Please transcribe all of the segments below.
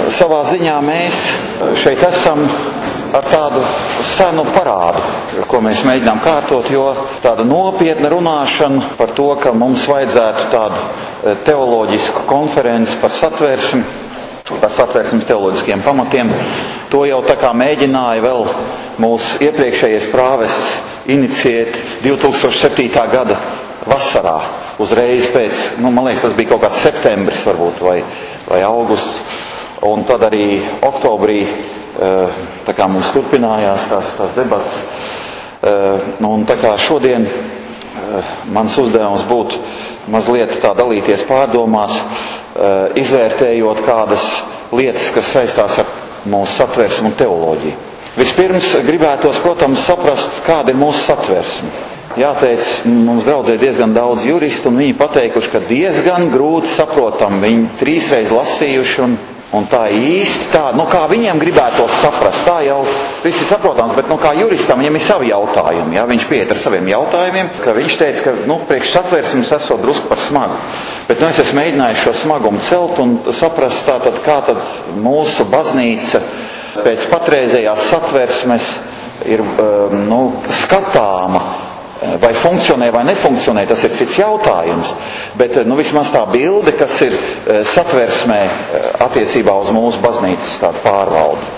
savā ziņā mēs šeit esam ar tādu senu parādu, ko mēs mēģinām kārtot, jo tāda nopietna runāšana par to, ka mums vajadzētu tādu teoloģisku konferenci par satversmi, par satversmes teoloģiskiem pamatiem, to jau tā kā mēģināja vēl mūsu iepriekšējais prāvests iniciēt 2007. gada vasarā, uzreiz pēc, man liekas, tas bija kaut kāds septembris varbūt, vai augusts, un tad arī oktobrī, tā kā mums turpinājās tās debatas, un tā kā šodien mans uzdevums būtu mazliet tā dalīties pārdomās, izvērtējot kādas lietas, kas saistās ar mūsu satversmi un teoloģiju. Vispirms gribētos, protams, saprast, kāda ir mūsu satversme. Jāteic, mums draudzē diezgan daudz juristu, un viņi pateikuši, ka diezgan grūti saprotam. Viņi 3 reizes lasījuši, un tā īsti tā, kā viņiem gribētos saprast, tā jau visi saprotams, bet kā juristam viņam ir savi jautājumi, ja? Viņš pieiet ar saviem jautājumiem, ka viņš teica, ka priekš satversmes esot drusku par smagu. Bet es esmu mēģinājis šo smagumu celt un saprast tātad, kā tad mūsu baznīca pēc patreizējās satversmes ir skatāma, vai funkcionē vai nefunkcionē, tas ir cits jautājums. Bet vismaz tā bilde, kas ir satversmē attiecībā uz mūsu baznīcas tādu pārvaldi.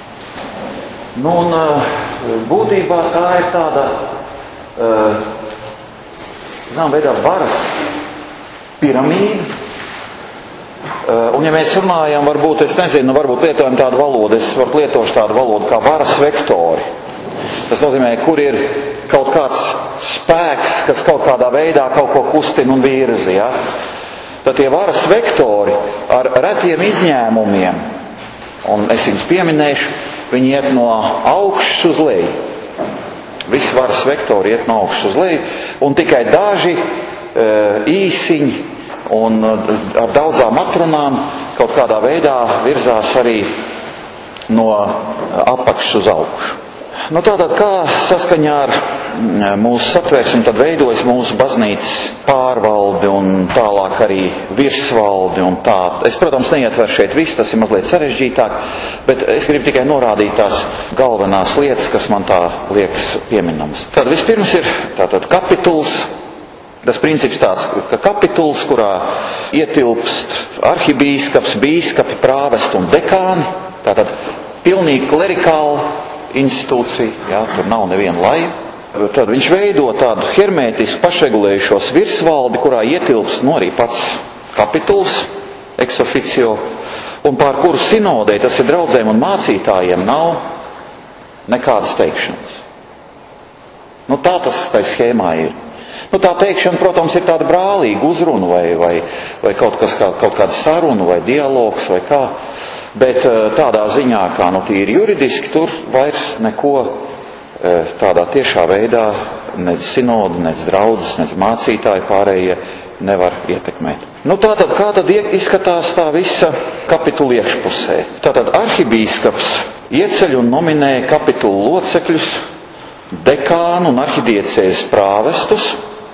Un būtībā tā ir tāda, veidā varas piramīda. Un ja mēs runājam, varbūt, varbūt lietojam tādu valodu, es varu lietošu tādu valodu kā varas vektori. Tas nozīmē, kur ir kaut kāds spēks, kas kaut kādā veidā kaut ko kustina un virzi. Ja? Tad tie varas vektori ar retiem izņēmumiem, un es viņus pieminēšu, viņi iet no augšas uz leju. Visi varas vektori iet no augšas uz leju, un tikai daži īsiņi un ar daudzām atrunām kaut kādā veidā virzās arī no apakšas uz augšu. Tātad, kā saskaņā ar mūsu satversmi tad veidojas mūsu baznīcas pārvalde un tālāk arī virsvalde un tā. Es, protams, neietveru šeit visu, tas ir mazliet sarežģītāk, bet es gribu tikai norādīt tās galvenās lietas, kas man tā liekas pieminams. Tad vispirms ir tātad kapituls. Tas princips tāds, ka kapituls, kurā ietilpst arhibīskaps, bīskapi, prāvesti un dekāni, tātad pilnīgi klerikāla institūcija, jā, tur nav neviena laja. Tad viņš veido tādu hermētisku pašregulējušos virsvaldi, kurā ietilpst arī pats kapituls, ex officio, un pār kuru sinodē, tas ir draudzēm un mācītājiem, nav nekādas teikšanas. Tā tas tai schēmā ir. Tā teikšana, protams, ir tāda brālīga uzruna vai kaut kāda saruna vai dialogs vai kā. Bet tādā ziņā, kā tīri juridiski, tur vairs neko tādā tiešā veidā nec sinodu, nec draudzes, nec mācītāji pārējie nevar ietekmēt. Tātad, kā tad izskatās tā visa kapitula iekšpusē? Tātad arhibīskaps ieceļ un nominē kapitulu locekļus, dekānu un arhidiecēzes prāvestus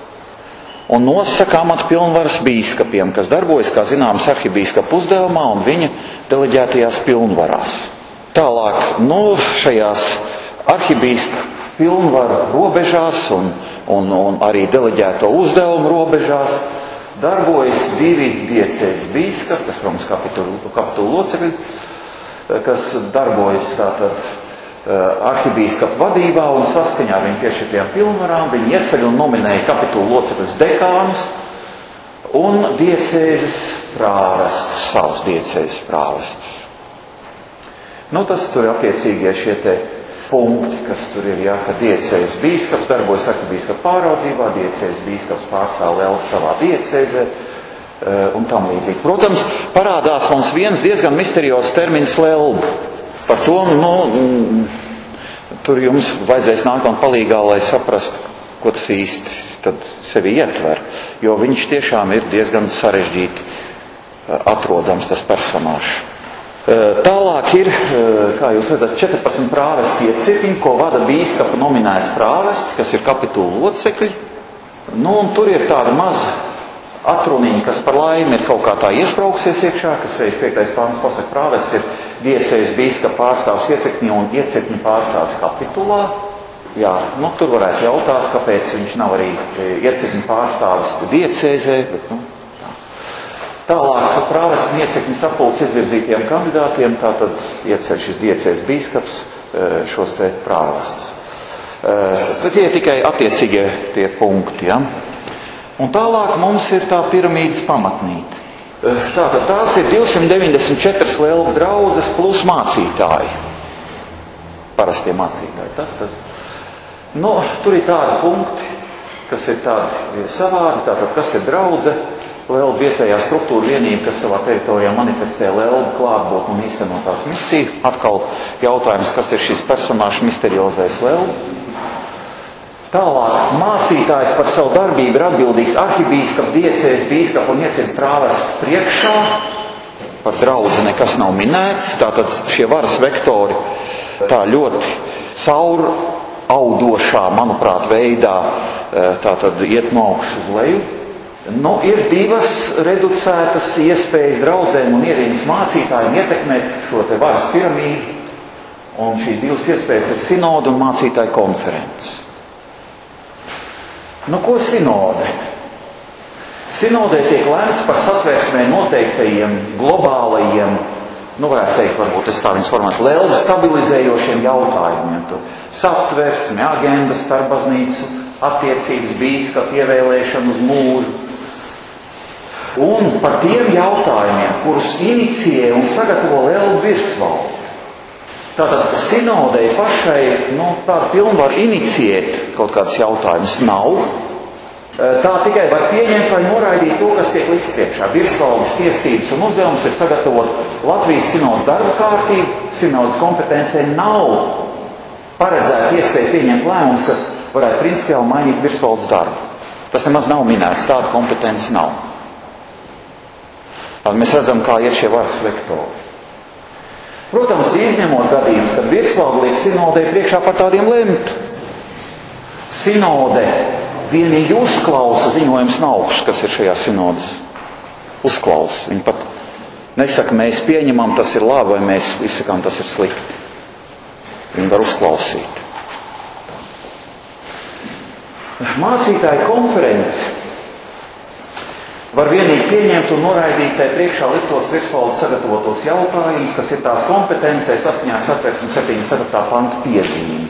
un nosaka amatpilnvaras bīskapiem, kas darbojas, kā zināms, arhibīskapa uzdevumā un viņa deleģētajās pilnvarās. Tālāk, šajās arhibīskapa pilnvaru robežās un arī deleģēto uzdevumu robežās darbojas 2 diecēzes bīskapi, kas, protams, kapitulu locekļi, kas darbojas tātad arhibīskapa vadībā un saskaņā ar viņu piešķirtajām pilnvarām viņi ieceļ un nominēja kapitulu locekļus dekānus un diecēzes prāvestus, savus diecēzes prāvestus. Tas tur ir attiecīgie šie te punkti, kas tur ir, ka diecēzes bīskaps darbojas arhibīskapa pāraudzībā, diecēzes bīskaps pārstāv vēl savā diecēzē un tam līdzīgi. Protams, parādās mums viens diezgan misteriozs termins lelba. Par to, tur jums vajadzēs nākt man palīgā, lai saprastu, ko tas īsti tad sevi ietver, jo viņš tiešām ir diezgan sarežģīti atrodams, tas personāžs. Tālāk ir, kā jūs redzat, 14 prāvesti iecirkņi, ko vada bīskapa nominēti prāvesti, kas ir kapitulu locekļi. Un tur ir tāda maza atruniņa, kas par laimi ir kaut kā tā iesprauksies iekšā, kas 65. pāns pasaka, prāvests ir diecējas bīskapa pārstāvs Iecekņi un Iecekņi pārstāvs kapitulā. Jā, tur varētu jautāt, kāpēc viņš nav arī Iecekņi pārstāvs diecēzē, bet, tā. Tālāk prāvests un Iecekņi sapulces izvirzītiem kandidātiem, tātad ieceļ šis diecējas bīskaps šos te prāvestus. Bet tie ir tikai attiecīgie tie punkti, ja? Un tālāk mums ir tā piramīdas pamatnīte. Tātad tās ir 294 lelvu draudzes plus mācītāji. Parastie mācītāji. Tas. Tur ir tādi punkti, kas ir tādi savādi. Tātad, kas ir draudze? Lelvu vietējā struktūra vienība, kas savā teritorijā manifestē lelvu klātbūtni un īstenotās misiju. Atkal jautājums, kas ir šis personāžs misteriozais lelvu. Tālāk mācītājs par savu darbību ir atbildīgs arhibīskapu, diecējas bīskapu un ieceļu prāvestu priekšā. Par draudzi nekas nav minēts, tātad šie varas vektori tā ļoti cauraudošā, manuprāt, veidā tātad iet no augšas uz leju. Ir divas reducētas iespējas draudzēm un ierīnas mācītājiem ietekmēt šo te varas piramīdu, un šīs divas iespējas ir sinoda un mācītāju konferences. Ko sinode? Sinodē tiek lēmts par satversmē noteiktajiem globālajiem, varētu teikt, varbūt es tā viņas formētu, lelvu stabilizējošiem jautājumiem. Satversme, agenda, starpbaznīcu, attiecības, bīskapu ievēlēšanu uz mūžu. Un par tiem jautājumiem, kurus inicijē un sagatavo lelvu virsvalde. Tātad sinodei pašai, tāda pilnvaru inicijēt kaut kāds jautājums nav. Tā tikai var pieņemt vai noraidīt to, kas tiek likts priekšā. Virsvaldes tiesības un uzdevums ir sagatavot Latvijas sinodas darba kārtību. Sinodas kompetencē nav paredzēta iespēja pieņemt lēmumus, kas varētu principiāli mainīt virsvaldes darbu. Tas nemaz nav minēts, tāda kompetence nav. Tad mēs redzam, kā iet šie varas vektori. Protams, izņemot gadījumus, kad virsvalde liek sinodei priekšā par tādiem lemt. Sinode vienīgi uzklausa ziņojums no augšas, kas ir šajā sinodas. Uzklausa. Viņi pat nesaka, mēs pieņemam, tas ir labi, vai mēs izsakām, tas ir slikti. Viņi var uzklausīt. Mācītāju konferenci var vienīgi pieņemt un noraidīt tai priekšā liktos virsvaldes sagatavotos jautājumus, kas ir tās kompetencē saskaņā ar Satversmes 74. panta piezīmi.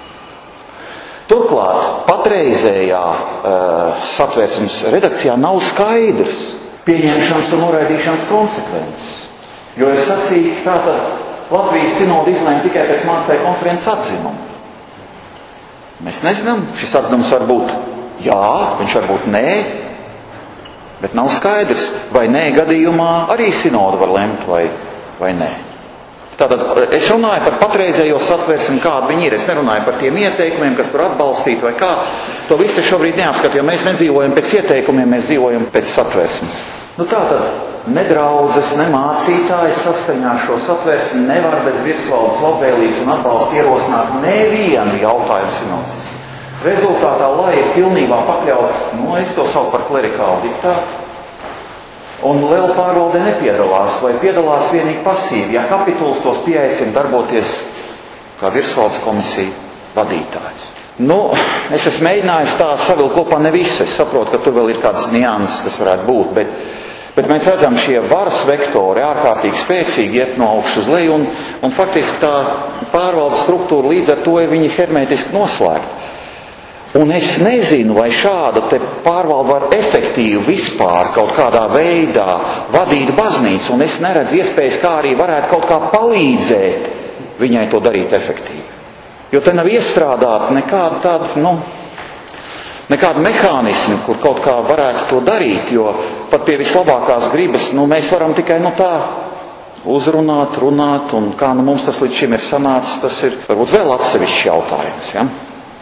Turklāt patreizējā Satversmes redakcijā nav skaidrs pieņemšanas un noraidīšanas konsekvences, jo ir sacīts tātad Latvijas sinoda izlēma tikai pēc mācītāju konferences atzinuma. Mēs nezinām, šis atzinums var būt jā, viņš var būt nē, bet nav skaidrs, vai nē gadījumā arī sinoda var lemt vai nē. Tātad es runāju par patreizējo satversmi, kāda viņi ir. Es nerunāju par tiem ieteikumiem, kas tur atbalstīt vai kā. To visu es šobrīd neapskatu, jo mēs nedzīvojam pēc ieteikumiem, mēs dzīvojam pēc satversmes. Tātad ne draudzes, ne mācītāji saskaņā ar šo satversmi nevar bez virsvaldes labvēlības un atbalsta ierosināt nevienu jautājumu sinodas. Rezultātā, lai ir pilnībā pakļaut, es to saucu par klerikālu diktātu, un lelu pārvalde nepiedalās, vai piedalās vienīgi pasīvi, ja kapituls tos pieaicina darboties kā virsvaldes komisija vadītājs. Es esmu mēģinājis tā savilkt kopā ne visu, es saprotu, ka tur vēl ir kāds nianses, kas varētu būt, bet mēs redzam, šie varas vektori ārkārtīgi spēcīgi iet no augšas uz leju, un faktiski tā pārvaldes struktūra līdz ar to ir viņi hermētiski noslēgta. Un es nezinu, vai šāda te pārvalde var efektīvi vispār kaut kādā veidā vadīt baznīcu, un es neredzu iespējas, kā arī varētu kaut kā palīdzēt viņai to darīt efektīvi. Jo te nav iestrādāta nekāda tāda, nekāda mehānismi, kur kaut kā varētu to darīt, jo pat pie vislabākās gribas, mēs varam tikai tā uzrunāt, runāt, un kā mums tas līdz šim ir sanācis, tas ir varbūt vēl atsevišķs jautājums, ja?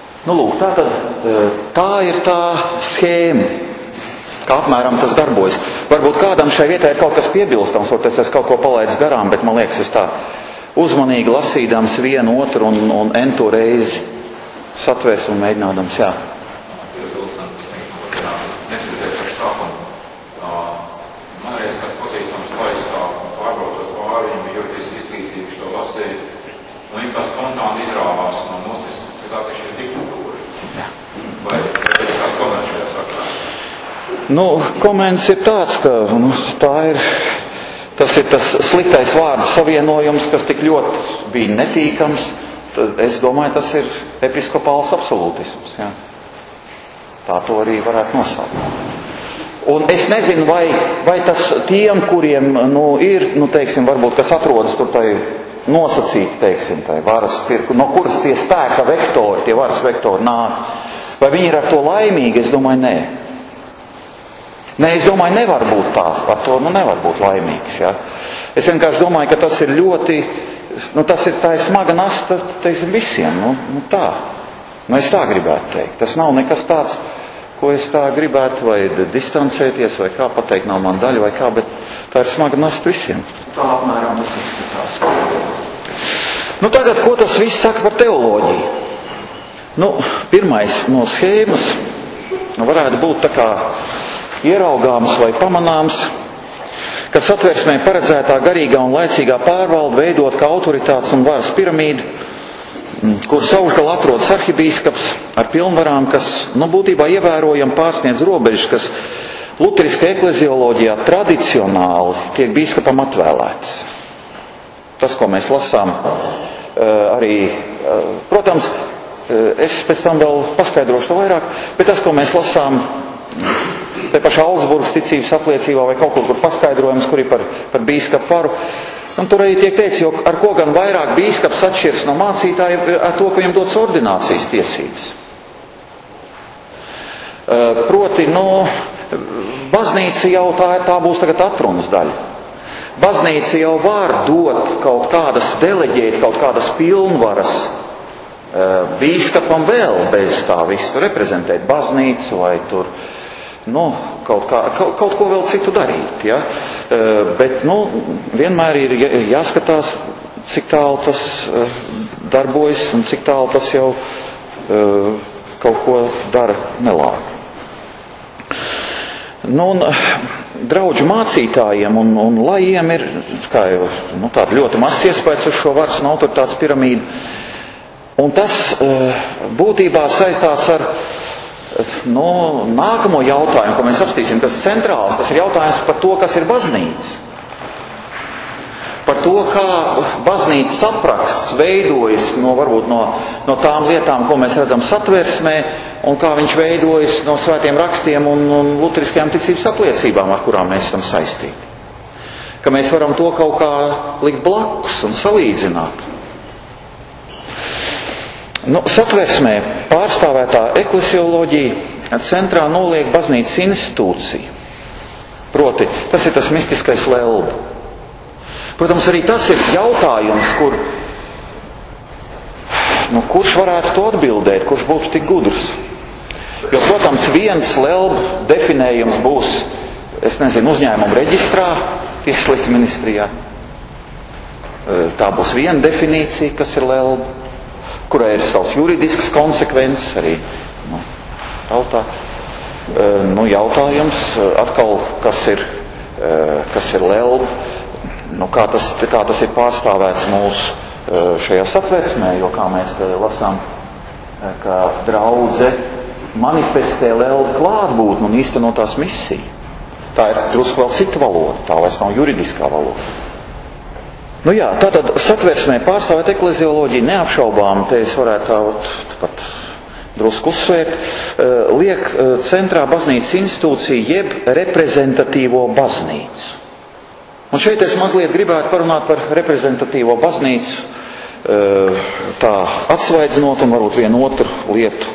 Tā ir tā schēma, kā apmēram tas darbojas. Varbūt kādam šai vietai ir kaut kas piebilstams, varbūt es kaut ko palaidis garām, bet man liekas, es tā uzmanīgi lasīdams vienu, otru un ento reizi satvērs un mēģinādams, jā. Komentārs ir tāds, ka tas ir tas sliktais vārdu savienojums, kas tik ļoti bija netīkams. Es domāju, tas ir episkopāls absolūtisms. Ja? Tā to arī varētu nosaukt. Un es nezinu, vai tas tiem, kuriem ir, teiksim, varbūt, kas atrodas tur tai nosacīti, teiksim, tai varas, no kuras tie spēka vektori, tie varas vektori nāk, vai viņi ir ar to laimīgi? Es domāju, nē. Nē, es domāju, nevar būt tā. Ar to nevar būt laimīgs. Ja? Es vienkārši domāju, ka tas ir ļoti, tā ir smaga nasta, teiksim, visiem. Tā. Es tā gribētu teikt. Tas nav nekas tāds, ko es tā gribētu vai distancēties, vai kā pateikt, nav man daļa, vai kā, bet tā ir smaga nasta visiem. Tā apmēram tas izskatās. Tagad, ko tas viss saka par teoloģiju? Pirmais no schēmas varētu būt tā kā ieraugāms vai pamanāms, ka satversmē paredzētā garīgā un laicīgā pārvalde veidot kā autoritātes un varas piramīdu, kuras augšgalā atrodas arhibīskaps ar pilnvarām, kas, būtībā ievērojami pārsniedz robežas, kas luteriskā eklezioloģijā tradicionāli tiek bīskapam atvēlētas. Tas, ko mēs lasām, arī, protams, es pēc tam vēl paskaidrošu to vairāk, bet tas, ko mēs lasām te pašā Augsburgas ticības apliecībā vai kaut kur paskaidrojums, kur ir par bīskapu varu, tur arī tiek teicis, jo ar ko gan vairāk bīskaps atšķiras no mācītāja, ar to, ka viņam dots ordinācijas tiesības. Proti, baznīca jau tā būs tagad atrunas daļa. Baznīca jau var dot kaut kādas, deleģēt kaut kādas pilnvaras bīskapam vēl bez tā visu reprezentēt baznīcu vai tur, kaut ko vēl citu darīt, ja? Bet, vienmēr ir jāskatās, cik tālu tas darbojas un cik tālu tas jau kaut ko dara nelāgu. Draudžu mācītājiem un lajiem ir, tāda ļoti mazs iespējas uz šo varas un autoritātes piramīdu. Un tas būtībā saistās ar nākamo jautājumu, ko mēs apstīsim, tas centrāls, tas ir jautājums par to, kas ir baznīca. Par to, kā baznīcas apraksts veidojas varbūt no tām lietām, ko mēs redzam satversmē, un kā viņš veidojas no svētiem rakstiem un luteriskajām ticības apliecībām, ar kurām mēs esam saistīti. Ka mēs varam to kaut kā likt blakus un salīdzināt. Satversmē pārstāvētā eklesioloģija centrā noliek baznīcas institūciju. Proti, tas ir tas mistiskais lelba. Protams, arī tas ir jautājums, kurš varētu to atbildēt, kurš būtu tik gudrs. Jo, protams, viens lelba definējums būs, uzņēmuma reģistrā, tieslietu ministrijā. Tā būs viena definīcija, kas ir lelba, kurai ir savs juridisks konsekvences arī tautā. Jautājums atkal, kas ir lelba, kā tas ir pārstāvēts mūsu šajā satversmē, jo kā mēs lasām, ka draudze manifestē lelbu klātbūtni un īsteno tās misiju. Tā ir drusku vēl cita valoda, tā vairs nav juridiskā valoda. Tātad satversmē pārstāvēt eklezioloģiju neapšaubām, te es varētu pat drusku uzsvērt, liek centrā baznīcas institūciju jeb reprezentatīvo baznīcu. Un šeit es mazliet gribētu parunāt par reprezentatīvo baznīcu, tā atsvaidzinot un varbūt vienu otru lietu,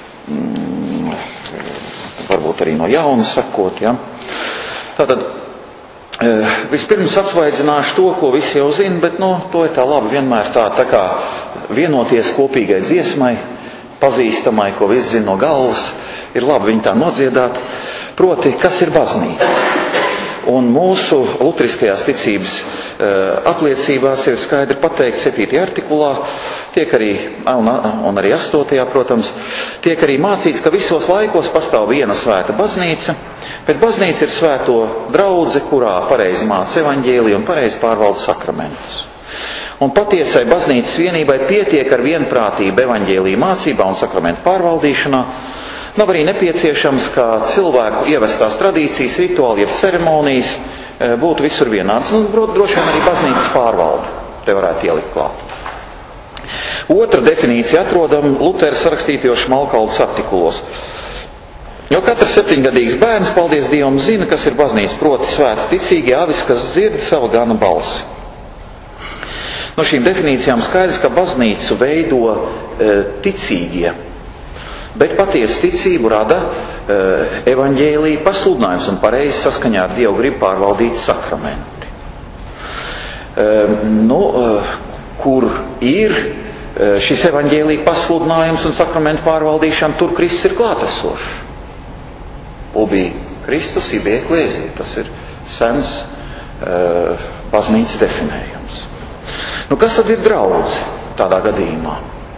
varbūt arī no jauna sakot, ja. Tātad, vispirms atsvaidzināšu to, ko visi jau zina, bet to ir tā labi vienmēr tā kā vienoties kopīgai dziesmai, pazīstamai, ko visi zina no galvas, ir labi viņu tā nodziedāt. Proti, kas ir baznīca? Un mūsu luteriskajās ticības apliecībās ir skaidri pateikts 7. artikulā, tiek arī, un arī 8. protams, tiek arī mācīts, ka visos laikos pastāv viena svēta baznīca, bet baznīca ir svēto draudze, kurā pareizi māca evaņģēliju un pareizi pārvalda sakramentus. Un patiesai baznīcas vienībai pietiek ar vienprātību evaņģēliju mācībā un sakramentu pārvaldīšanā, Nav arī nepieciešams, ka cilvēku ievestās tradīcijas, rituāli, jeb ceremonijas būtu visur vienāds. Droši vien arī baznīcas pārvalde te varētu ielikt klāt. Otra definīcija atrodam Lutera sarakstītajos Šmalkaldes artikulos. Jo katrs 7-gadīgs bērns, paldies Dievam, zina, kas ir baznīca, proti svēti ticīgi avis, kas dzird sava gana balsi. No šīm definīcijām skaidrs, ka baznīcu veido ticīgie, bet patiesu ticību rada evaņģēlija pasludinājums un pareizi saskaņā ar Dievu gribu pārvaldīt sakramenti. Kur ir šis evaņģēlija pasludinājums un sakramentu pārvaldīšana, tur Kristus ir klātesošs. Ubi Kristus, ibi eklēzija. Tas ir sens baznīcas definējums. Kas tad ir draudze tādā gadījumā?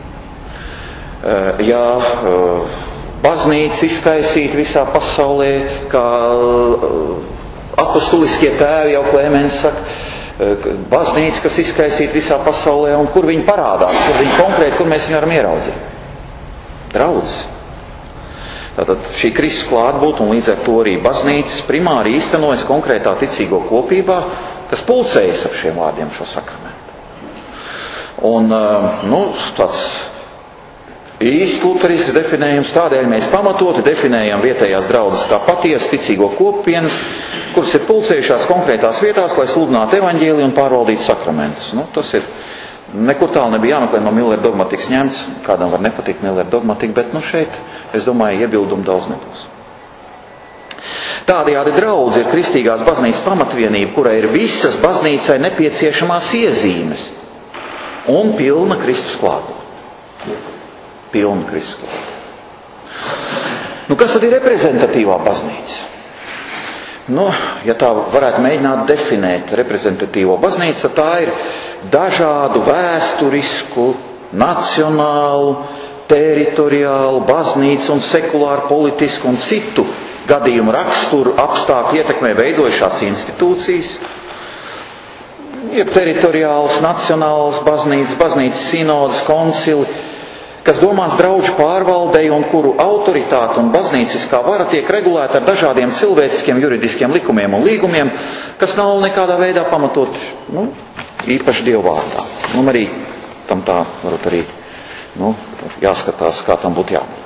Ja baznīca izkaisīt visā pasaulē, kā apostoliskie tēvi jau Klemens saka, baznīca, kas izkaisīt visā pasaulē, un kur viņi parādās, kur viņi konkrēti, kur mēs viņu varam ieraudzīt? Draudze. Tātad šī Kristus klātbūt un līdz ar to arī baznīcas primāri īstenojas konkrētā ticīgo kopībā, kas pulcējas ar šiem vārdiem šo sakramentu. Un, tāds īsti luterisks definējums, tādēļ mēs pamatoti definējam vietējās draudzes kā patiesu ticīgo kopienas, kuras ir pulcējušās konkrētās vietās, lai sludinātu evaņģēliju un pārvaldītu sakramentus. Tas ir nekur tālu nebija jāmeklē no Millera dogmatikas ņemts, kādam var nepatikt Millera dogmatika, bet šeit, es domāju, iebildumu daudz nebūs. Tādējādi draudze ir kristīgās baznīcas pamatvienība, kurai ir visas baznīcai nepieciešamās iezīmes un pilna Kristus klātbūtne. Pilna Kristus klātbūtne. Kas tad ir reprezentatīvā baznīca? Ja tā varētu mēģināt definēt reprezentatīvo baznīcu, tā ir dažādu vēsturisku, nacionālu, teritoriālu, baznīcu un sekulāru, politisku un citu gadījumu raksturu apstākļu ietekmē veidojušās institūcijas, jeb teritoriālas, nacionālas baznīcas sinodas, koncili, kas domās draudžu pārvaldei un kuru autoritāte un baznīciskā vara tiek regulēta ar dažādiem cilvēciskiem juridiskiem likumiem un līgumiem, kas nav nekādā veidā pamatot īpaši Dievu vārdā. Arī tam tā varbūt arī jāskatās, kā tam būtu jābūt.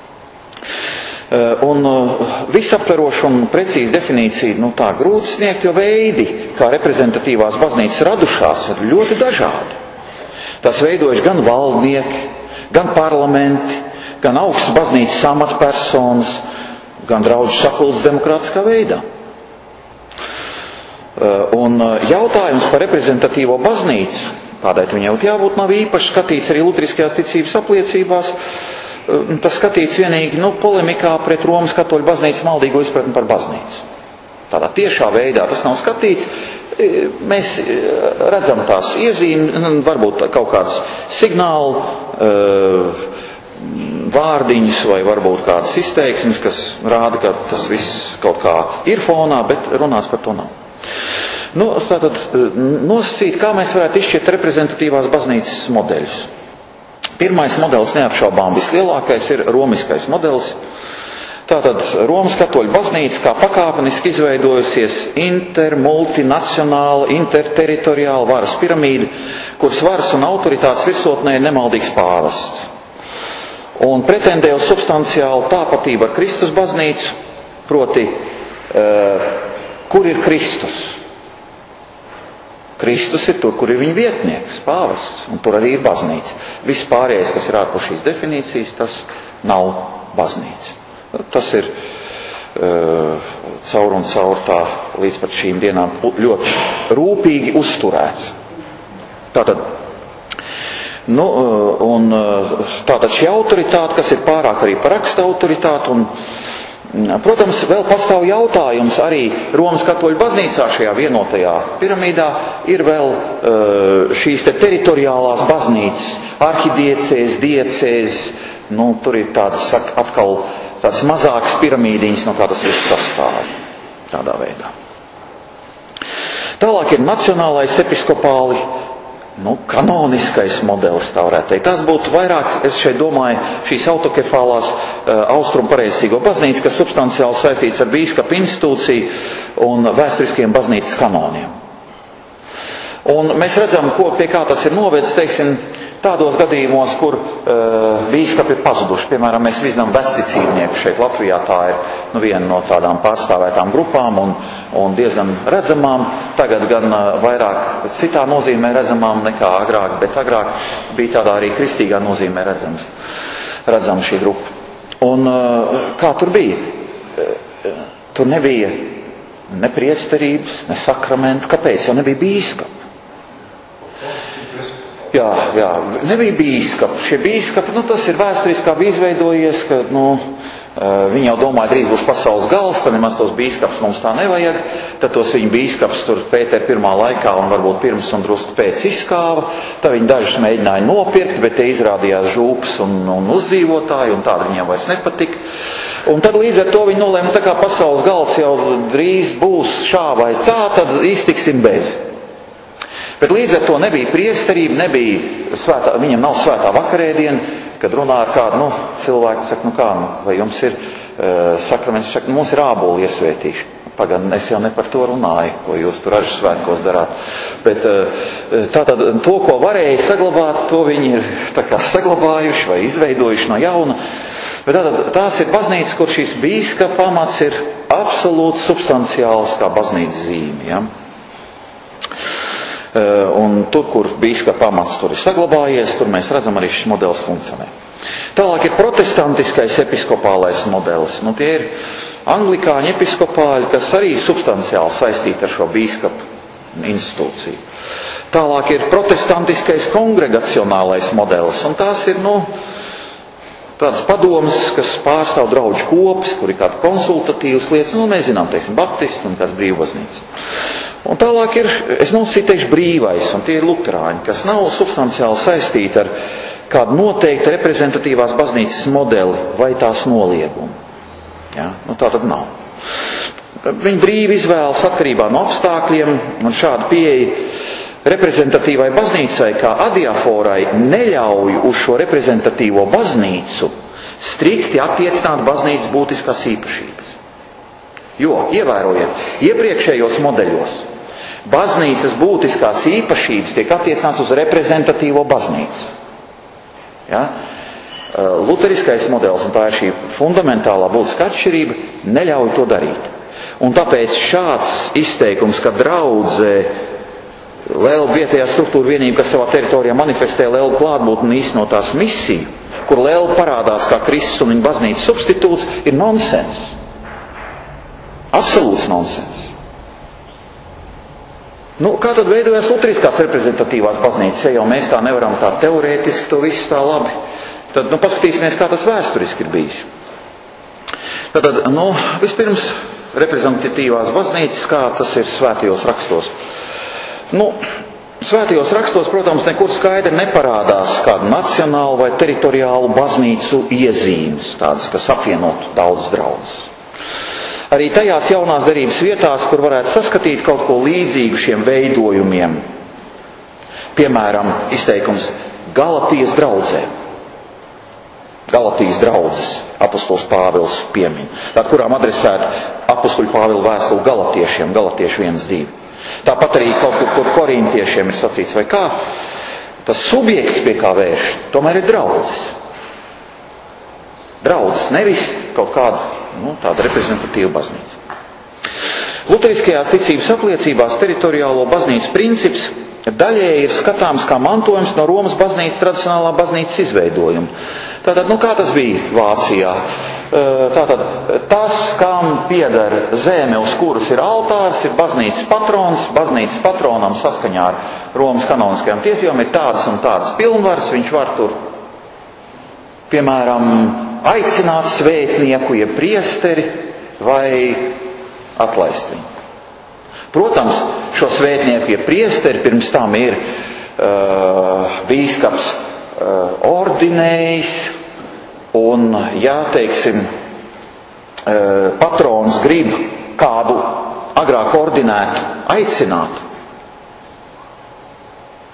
Visaptverošu un precīzi definīciju tā grūti sniegt, jo veidi, kā reprezentatīvās baznīcas radušās, ir ļoti dažādi. Tās veidojuši gan valdnieki, gan parlamenti, gan augstas baznīcas amatpersonas, gan draudžu sapulces demokrātiskā veidā. Un jautājums par reprezentatīvo baznīcu, kādai viņai jābūt, nav īpaši skatīts arī luteriskajās ticības apliecībās. Tas skatīts vienīgi polemikā pret Romas katoļu baznīcas maldīgo izpratni par baznīcu. Tādā tiešā veidā tas nav skatīts. Mēs redzam tās iezīmes, varbūt kaut kādas signālu vārdiņus vai varbūt kādas izteiksmes, kas rāda, ka tas viss kaut kā ir fonā, bet runās par to nav. Tātad nosacīt, kā mēs varētu izšķirt reprezentatīvās baznīcas modeļus. Pirmais modelis neapšaubām vislielākais ir romiskais modelis. Tātad Romas katoļu baznīca kā pakāpeniski izveidojusies multinacionāla, interteritoriāla varas piramīda, kuras varas un autoritātes virsotnē ir nemaldīgs pāvests. Un pretendē uz substanciālu tāpatību ar Kristus baznīcu, proti, kur ir Kristus? Kristus ir tur, kur ir viņa vietnieks, pāvests, un tur arī ir baznīca. Viss pārējais, kas ir ārpus šīs definīcijas, tas nav baznīca. Tas ir caur un caur tā līdz pat šīm dienām ļoti rūpīgi uzturēts. Tātad, tātad šī autoritāte, kas ir pārāk arī par raksta autoritāti, un protams, vēl pastāv jautājums arī Romas katoļu baznīcā šajā vienotajā piramīdā ir vēl šīs teritoriālās baznīcas, arhidiecēs, diecēs, tur ir tādas, atkal tādas mazākas piramīdiņas, no kā tas viss sastāv tādā veidā. Tālāk ir nacionālais episkopāli kanoniskais modelis, tā varētu teikt. Tas būtu vairāk, es šeit domāju, šīs autokefālās austrumu pareizstīgo baznīcas, kas substanciāli saistīts ar bīskapa institūciju un vēsturiskiem baznīcas kanoniem. Un mēs redzam, pie kā tas ir novedis, teiksim, tādos gadījumos, kur bīskapi ir pazuduši. Piemēram, mēs zinām vesticībnieku šeit Latvijā, tā ir viena no tādām pārstāvētām grupām un diezgan redzamām. Tagad gan vairāk citā nozīmē redzamām nekā agrāk, bet agrāk bija tādā arī kristīgā nozīmē redzama šī grupa. Un kā tur bija? Tur nebija ne priesterības, ne sakramentu. Kāpēc? Jo nebija bīskapa. Jā, nebija bīskapi. Šie bīskapi, tas ir vēsturiski, kā bija izveidojies, ka, viņi jau domāja, drīz būs pasaules gals, tad nemaz tos bīskapus mums tā nevajag. Tad tos viņu bīskapus tur Pētera pirmā laikā un varbūt pirms un drusku pēc izskāva. Tad viņi dažus mēģināja nopirkt, bet te izrādījās žūpas un uzdzīvotāji, un tādi viņiem vairs nepatika. Un tad līdz ar to viņi nolēma, tā kā pasaules gals jau drīz būs šā vai tā, tad iztiksim bez. Bet līdz ar to nebija priesterība, nebija svētā, viņam nav svētā vakarēdiena, kad runā ar kādu, cilvēku, saka, vai jums ir sakraments, saka, mums ir ābolu iesvētīšana. Pagaid, es jau ne par to runāju, ko jūs tur ražu svētkos darāt. Bet tātad to, ko varēja saglabāt, to viņi ir tā kā saglabājuši vai izveidojuši no jauna. Bet tātad tās ir baznīcas, kur šīs bīskapa pamats ir absolūti substanciāls kā baznīcas zīme, ja? Un tur, kur bīskapa pamats tur ir saglabājies, tur mēs redzam arī šis modelis funkcionē. Tālāk ir protestantiskais episkopālais modelis. Tie ir anglikāņu episkopāļi, kas arī substanciāli saistīti ar šo bīskapa institūciju. Tālāk ir protestantiskais kongregacionālais modelis. Un tās ir, tādas padomas, kas pārstāv draudžu kopas, kur ir kāda konsultatīvas lietas. Mēs zinām, teiksim, baptisti un kāds brīvbaznīca. Un tālāk ir, es teikšu brīvais, un tie ir luterāņi, kas nav substanciāli saistīti ar kādu noteiktu reprezentatīvās baznīcas modeli vai tās noliegumu. Ja? Tā tad nav. Viņi brīvi izvēlas atkarībā no apstākļiem, un šāda pieeja reprezentatīvai baznīcai kā adiaforai neļauj uz šo reprezentatīvo baznīcu strikti attiecināt baznīcas būtiskās īpašības. Jo, ievērojiet, iepriekšējos modeļos baznīcas būtiskās īpašības tiek attiecināts uz reprezentatīvo baznīcu. Ja? Luteriskais modelis, un tā ir šī fundamentālā būtiskā atšķirība, neļauj to darīt. Un tāpēc šāds izteikums, ka draudzē Lēla vietējā struktūra vienība, kas savā teritorijā manifestē Lēla klātbūtni un īstenot tās misiju, kur Lēla parādās kā Kristus un viņa baznīcas substitūts, ir nonsens. Absolūts nonsens. Kā tad veidojas luteriskās reprezentatīvās baznīcas, ja jau mēs tā nevaram tā teorētiski to visu tā labi? Tad paskatīsimies, kā tas vēsturiski ir bijis. Tātad, vispirms reprezentatīvās baznīcas, kā tas ir svētajos rakstos. Svētajos rakstos, protams, nekur skaidri neparādās kādu nacionālu vai teritoriālu baznīcu iezīmes, tādas, kas apvienotu daudzas draudzes. Arī tajās jaunās derības vietās, kur varētu saskatīt kaut ko līdzīgu šiem veidojumiem. Piemēram, izteikums Galatijas draudzē. Galatijas draudzes apostols Pāvils piemin. Tātad, kurām adresēta apostoļu Pāvila vēstule galatiešiem, Galatieši 1:2. Tāpat arī kaut kur korintiešiem ir sacīts, vai kā. Tas subjekts, pie kā vērš, tomēr ir draudzes. Draudzes, nevis kaut kāda tāda reprezentatīva baznīca. Luteriskajās ticības apliecībās teritoriālo baznīcas princips daļēji ir skatāms kā mantojums no Romas baznīcas tradicionālā baznīcas izveidojuma. Tātad, kā tas bija Vācijā? Tātad, tas, kam pieder zeme, uz kuras ir altārs, ir baznīcas patrons. Baznīcas patronam saskaņā ar Romas kanoniskajām tiesībām ir tādas un tādas pilnvaras. Viņš var tur, piemēram, aicināt svētnieku, jeb priesteri vai atlaist viņu. Protams, šo svētnieku, jeb priesteri pirms tam ir bīskaps ordinējis, un, ja, teiksim, patrons grib kādu agrāk ordinētu aicināt,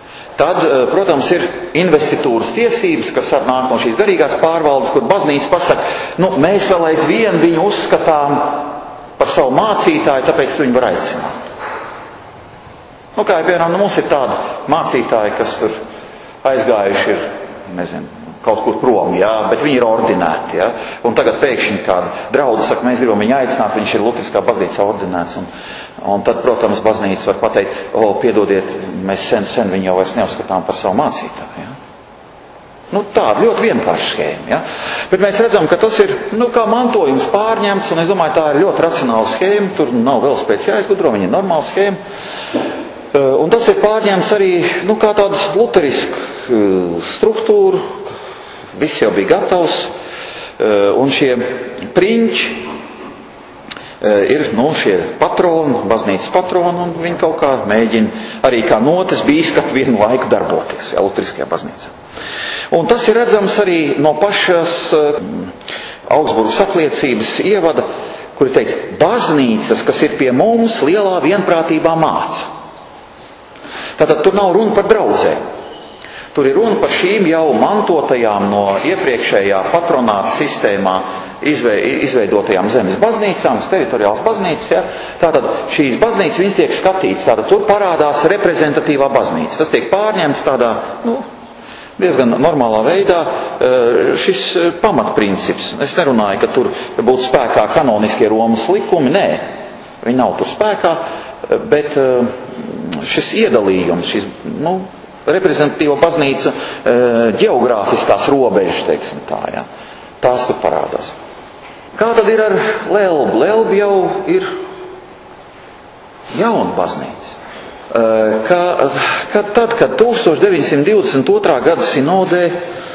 Tad, protams, ir investitūras tiesības, kas nāk no šīs garīgās pārvaldes, kur baznīca pasaka, mēs vēl aizvien viņu uzskatām par savu mācītāju, tāpēc tu viņu var aicināt. Kā jau piemēram, mums ir tādi mācītāji, kas tur aizgājuši ir, kaut kur prom, bet viņi ir ordinēti, un tagad pēkšņi kāda draudze saka, mēs gribam viņu aicināt, viņš ir Lutriskā baznīca ordinēts, un tad, protams, baznīca var pateikt, piedodiet, mēs sen viņu jau vairs neuzskatām par savu mācītāju, tāda ļoti vienkārša schēma, Bet mēs redzam, ka tas ir, kā mantojums pārņemts, un es domāju, tā ir ļoti racionāla schēma, tur nav vēl spēc jāizgudro, viņa ir normāla schēma. Un tas ir pārņēmis arī, kā tāda luteriska struktūra, viss jau bija gatavs, un šie priņķi ir, šie patroni, baznīcas patroni, un viņi kaut kā mēģina arī kā notes bīskapi vienu laiku darboties, luteriskajā baznīcā. Un tas ir redzams arī no pašas Augsburgas apliecības ievada, kur ir teikts, baznīcas, kas ir pie mums, lielā vienprātībā māca. Tātad tur nav runa par draudzēm. Tur ir runa par šīm jau mantotajām no iepriekšējā patronāta sistēmā izveidotajām zemes baznīcām, teritoriāls baznīcas. Tātad šīs baznīcas, viņas tiek skatītas, tātad tur parādās reprezentatīvā baznīca. Tas tiek pārņemts tādā, diezgan normālā veidā šis pamatprincips. Es nerunāju, ka tur būtu spēkā kanoniskie Romas likumi, nē, viņi nav tur spēkā, bet šis iedalījums, šis, reprezentatīva baznīca ģeogrāfiskās robežas, teiksim tā, tās tur parādās. Kā tad ir ar Lelbu? Lelba jau ir jauna baznīca. Tad, kad 1922. Gada sinodē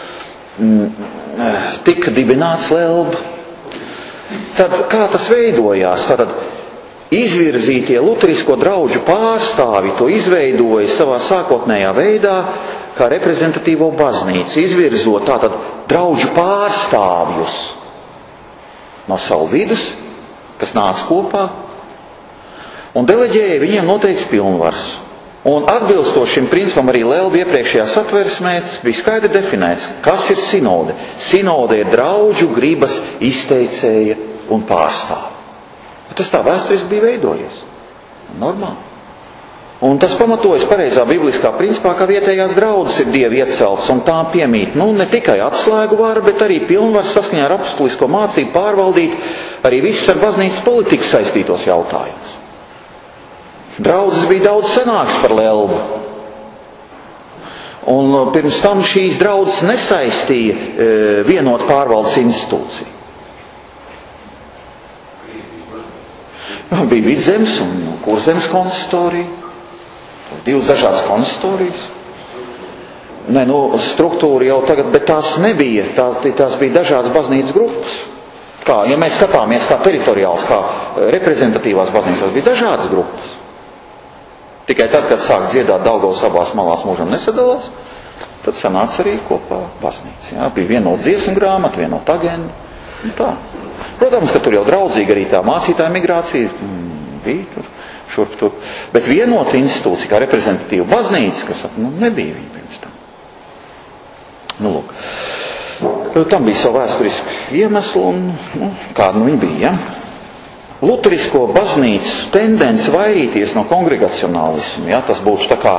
tika dibināts Lelba, tad kā tas veidojās? Tad izvirzītie luterisko draudžu pārstāvi to izveidoja savā sākotnējā veidā kā reprezentatīvo baznīcu, izvirzot tātad draudžu pārstāvjus no savu vidus, kas nāca kopā, un deleģēja viņiem noteikts pilnvars. Un atbilstoši šim principam arī Lelba iepriekšējā satversmē bija skaidri definēts, kas ir sinode. Sinode ir draudžu gribas izteicēja un pārstāve. Tas tā vēsturiski bija veidojies. Normāli. Un tas pamatojas pareizā bibliskā principā, ka vietējās draudzes ir Dievi ieceltas un tām piemīt, ne tikai atslēgu vara, bet arī pilnvars saskaņā ar apustulisko mācību pārvaldīt arī visus ar baznīcas politiku saistītos jautājumus. Draudzes bija daudz senāks par Lelbu. Un pirms tam šīs draudzes nesaistīja vienot pārvaldes institūciju. Bija Vidzemes un Kurzemes konsistorija. Divas dažādas konsistorijas. Struktūra jau tagad, bet tās nebija. Tās bija dažādas baznīcas grupas. Ja mēs skatāmies kā teritoriāls, kā reprezentatīvās baznīcas, tās bija dažādas grupas. Tikai tad, kad sāk dziedāt Daugavas abās malās mūžam nesadalās, tad sanāca arī kopā baznīca. Bija vienota dziesmu grāmata, vienota agenda. Tā. Protams, ka tur jau draudzīgi arī tā mācītāja migrācija bija tur, šurp tur. Bet vienota institūcija, kā reprezentatīva baznīca, kas nebija viņa pirms tam. Lūk. Tam bija savu vēsturisku iemeslu un kāda viņa bija, Luterisko baznīcu tendence vairīties no kongregacionālismu, tas būtu tā kā,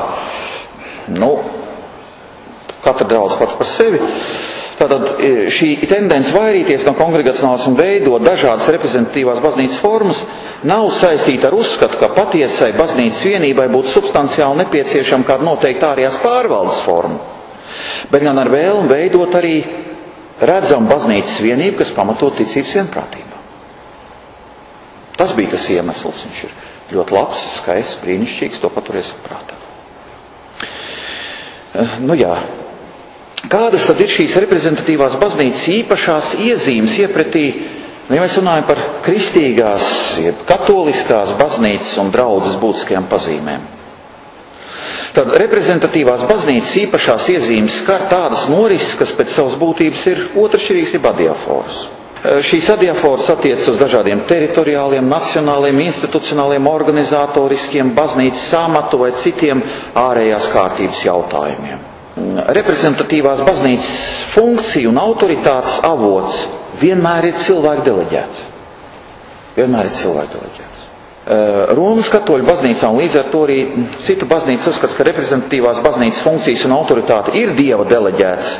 katra draudze pat par sevi. Tātad šī tendence vairīties no kongregacionālismu veidot dažādas reprezentatīvās baznīcas formas nav saistīta ar uzskatu, ka patiesai baznīcas vienībai būtu substanciāli nepieciešama kāda noteikta ārējās pārvaldes forma, bet gan ar vēlmu veidot arī redzamu baznīcas vienību, kas pamatot ticības vienprātībā. Tas bija tas iemesls, viņš ir ļoti labs, skaists, brīnišķīgs, to paturēs prātā. Kādas tad ir šīs reprezentatīvās baznīcas īpašās iezīmes iepretī, ja mēs runājam par kristīgās, jeb katoliskās baznīcas un draudzes būtiskajām pazīmēm? Tad reprezentatīvās baznīcas īpašās iezīmes skar tādas norises, kas pēc savas būtības ir otršķirīgas, jeb adiaforas. Šīs adiaforas attiecas uz dažādiem teritoriāliem, nacionāliem, institucionāliem, organizatoriskiem, baznīcas amatu vai citiem ārējās kārtības jautājumiem. Reprezentatīvās baznīcas funkcija un autoritātes avots vienmēr ir cilvēku deleģēts. Romas katoļu baznīcā un līdz ar to arī citu baznīcu uzskats, ka reprezentatīvās baznīcas funkcijas un autoritāte ir Dieva deleģētas,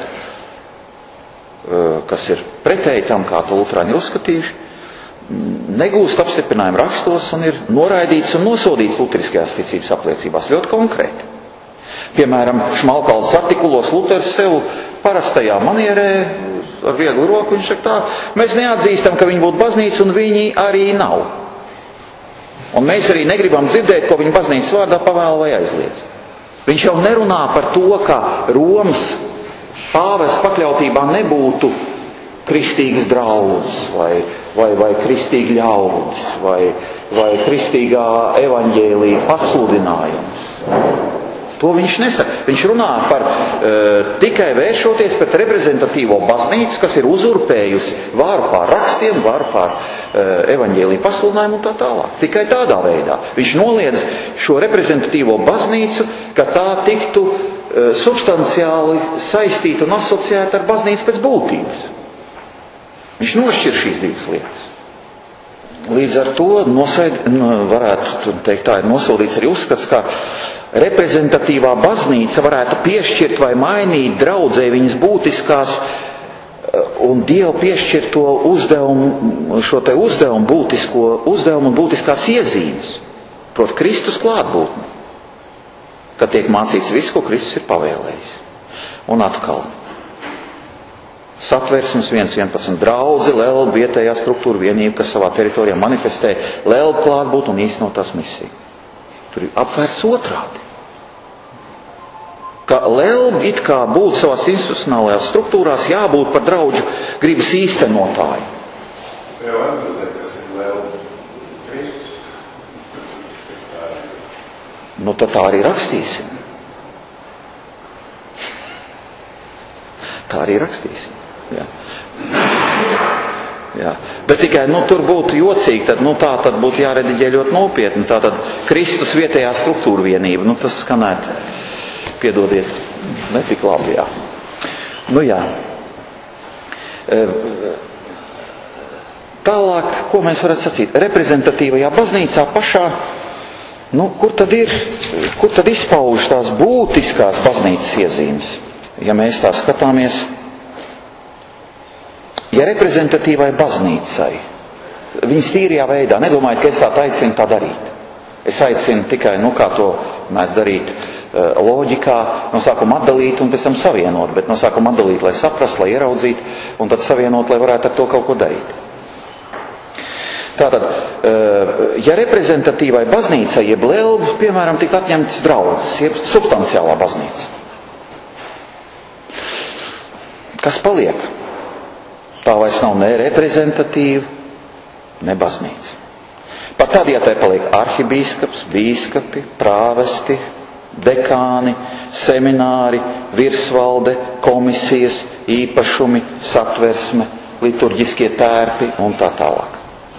kas ir pretēji tam, kā to luterāņi ir uzskatījuši, negūst apstiprinājumu rakstos un ir noraidīts un nosodīts luteriskajās ticības apliecībās ļoti konkrēti. Piemēram, Šmalkaldas artikulos Luters sev parastajā manierē ar vieglu roku, viņš saka tā, mēs neatzīstam, ka viņi būtu baznīca un viņi arī nav. Un mēs arī negribam dzirdēt, ko viņa baznīcas vārdā pavēla vai aizliedz. Viņš jau nerunā par to, ka Romas pāvests pakļautībā nebūtu kristīgas draudzes vai kristīgi ļaudis vai kristīgā evaņģēlija pasludinājums. To viņš nesaka. Viņš runā par tikai vēršoties pret reprezentatīvo baznīcu, kas ir uzurpējusi varu pār rakstiem, varu pār evaņģēlija pasludinājumu un tā tālāk. Tikai tādā veidā. Viņš noliedz šo reprezentatīvo baznīcu, ka tā tiktu substanciāli saistīta un asociēta ar baznīcu pēc būtības. Viņš nošķir šīs divas lietas. Līdz ar to varētu teikt, tā ir nosodīts arī uzskats, ka reprezentatīvā baznīca varētu piešķirt vai mainīt draudzē viņas būtiskās un Dievu piešķirto uzdevumu, šo te uzdevumu, būtisko uzdevumu un būtiskās iezīmes, proti Kristus klātbūtni, kad tiek mācīts viss, ko Kristus ir pavēlējis. Un atkal, satversmes 1.11. Draudze, lelba, vietējā struktūra vienība, kas savā teritorijā manifestē lelba klātbūtni un īstenot tās misiju. Tur ir apvērts otrādi. Ka lelba it kā būtu savās institucionālajās struktūrās jābūt par draudžu gribas īstenotāju. Jau atbildē, kas ir lelba? Kristus? Nu, tad tā arī rakstīsim. Tā arī rakstīsim. Jā. Jā. Bet tikai, tur būtu jocīgi, tad, tad būtu jārediģē ļoti nopietni. Tātad Kristus vietējā struktūra vienība. Tas skanētu, piedodiet, netik labi, jā. Jā. Tālāk, ko mēs varētu sacīt? Reprezentatīvajā baznīcā pašā, kur tad izpauž tās būtiskās baznīcas iezīmes? Ja mēs tā skatāmies, ja reprezentatīvai baznīcai, viņas tīrajā veidā, nedomājiet, ka es tā aicinu tā darīt. Es aicinu tikai, kā to mēs darīt loģikā, no sākuma atdalīt un pēc tam savienot, bet no sākuma atdalīt, lai saprast, lai ieraudzītu, un tad savienot, lai varētu ar to kaut ko darīt. Tātad, ja reprezentatīvai baznīcai, jeb lelbu, piemēram, tikt atņemtas draudzes, jeb substanciālā baznīca, kas paliek? Tā vairs nav ne reprezentatīva, ne baznīca. Pat tad, ja tai paliek arhibīskaps, bīskapi, prāvesti, dekāni, semināri, virsvalde, komisijas, īpašumi, satversme, liturģiskie tērpi un tā tālāk.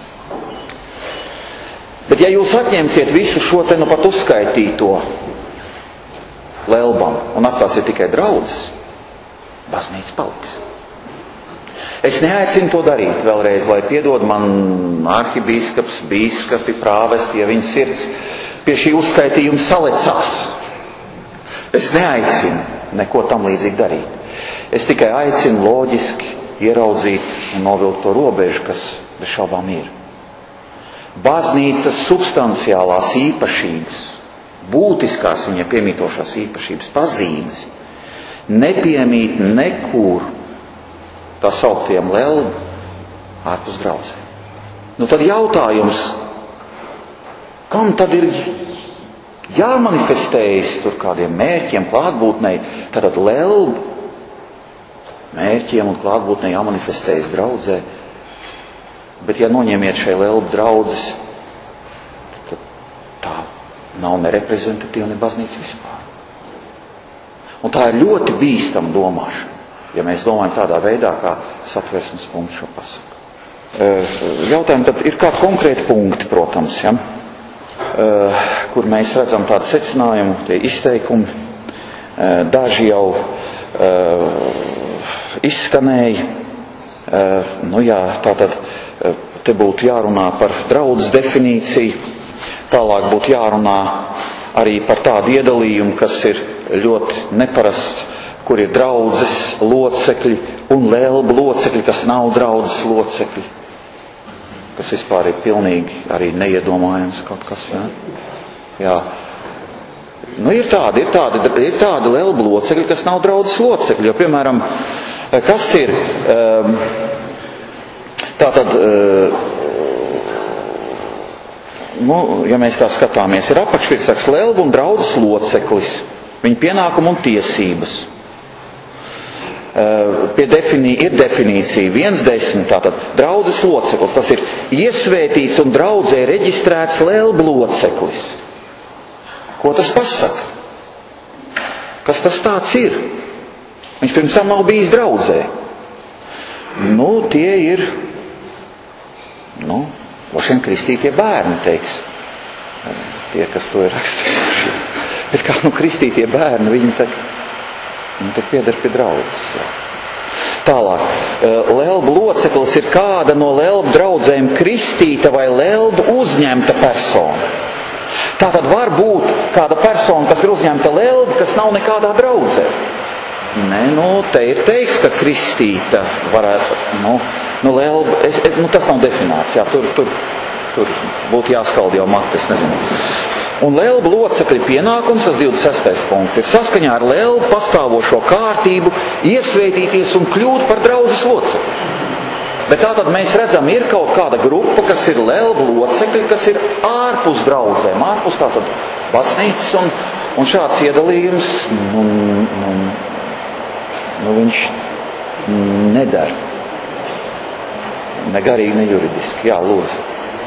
Bet ja jūs atņemsiet visu šo te pat uzskaitīto lelbam un atstāsiet tikai draudzes, baznīca paliks. Es neaicinu to darīt vēlreiz, lai piedod man arhibīskaps, bīskapi, prāvesti, ja viņa sirds pie šī uzskaitījuma salecās. Es neaicinu neko tam līdzīgi darīt. Es tikai aicinu loģiski ieraudzīt un novilkt to robežu, kas bez šaubām ir. Baznīcas substanciālās īpašības, būtiskās viņai piemītošās īpašības pazīmes, nepiemīt nekur tā sauktiem lelbu ārpus draudzēm. Tad jautājums, kam tad ir jāmanifestējas tur kādiem mērķiem, klātbūtnei, tātad lelbu mērķiem un klātbūtnei jāmanifestējas draudzē, bet ja noņemiet šai lelbu draudzes, tad tā nav ne reprezentatīva, ne baznīca vispār. Un tā ir ļoti bīstama domāšana, ja mēs domājam tādā veidā, kā satversmes punkts šo pasaka. Jautājumi tad ir kādi konkrēti punkti, protams, ja? Kur mēs redzam tādu secinājumu, tie izteikumi. Daži jau izskanēja. Tātad te būtu jārunā par draudzes definīciju, tālāk būtu jārunā arī par tādu iedalījumu, kas ir ļoti neparasts, kur ir draudzes locekļi un lelbu locekļi, kas nav draudzes locekļi, kas vispār ir pilnīgi arī neiedomājams kaut kas. Jā. Ir tādi lelbu locekļi, kas nav draudzes locekļi, jo, piemēram, kas ir tātad, ja mēs tā skatāmies, ir apakšvirsraksts lelbu un draudzes loceklis, viņa pienākumu un tiesības. Ir definīcija 1.10, tātad draudzes loceklis, tas ir iesvētīts un draudzē reģistrēts lelbu loceklis. Ko tas pasaka? Kas tas tāds ir? Viņš pirms tam nav bijis draudzē. Tie ir, vien kristītie bērni, teiks. Tie, kas to ir rakstījuši. Bet kā kristītie bērni, viņi tad pieder pie draudzes. Tālāk. Lelbu loceklis ir kāda no lelbu draudzēm kristīta vai lelbu uzņemta persona. Tātad var būt kāda persona, kas ir uzņemta lelbu, kas nav nekādā draudzē. Te ir teiks, ka kristīta varētu, lelba, tas nav definēts, jā, tur būtu jāskalda jau mates, nezinu. Un lelbu locekļa pienākums, tas 26. punkts, ir saskaņā ar lelbu pastāvošo kārtību iesvētīties un kļūt par draudzes locekli. Bet tātad mēs redzam, ir kaut kāda grupa, kas ir lelbu locekļi, kas ir ārpus draudzēm, ārpus tātad baznīcas, un šāds iedalījums, viņš nedara. Ne garīgi, ne juridiski. Jā, lūdzu.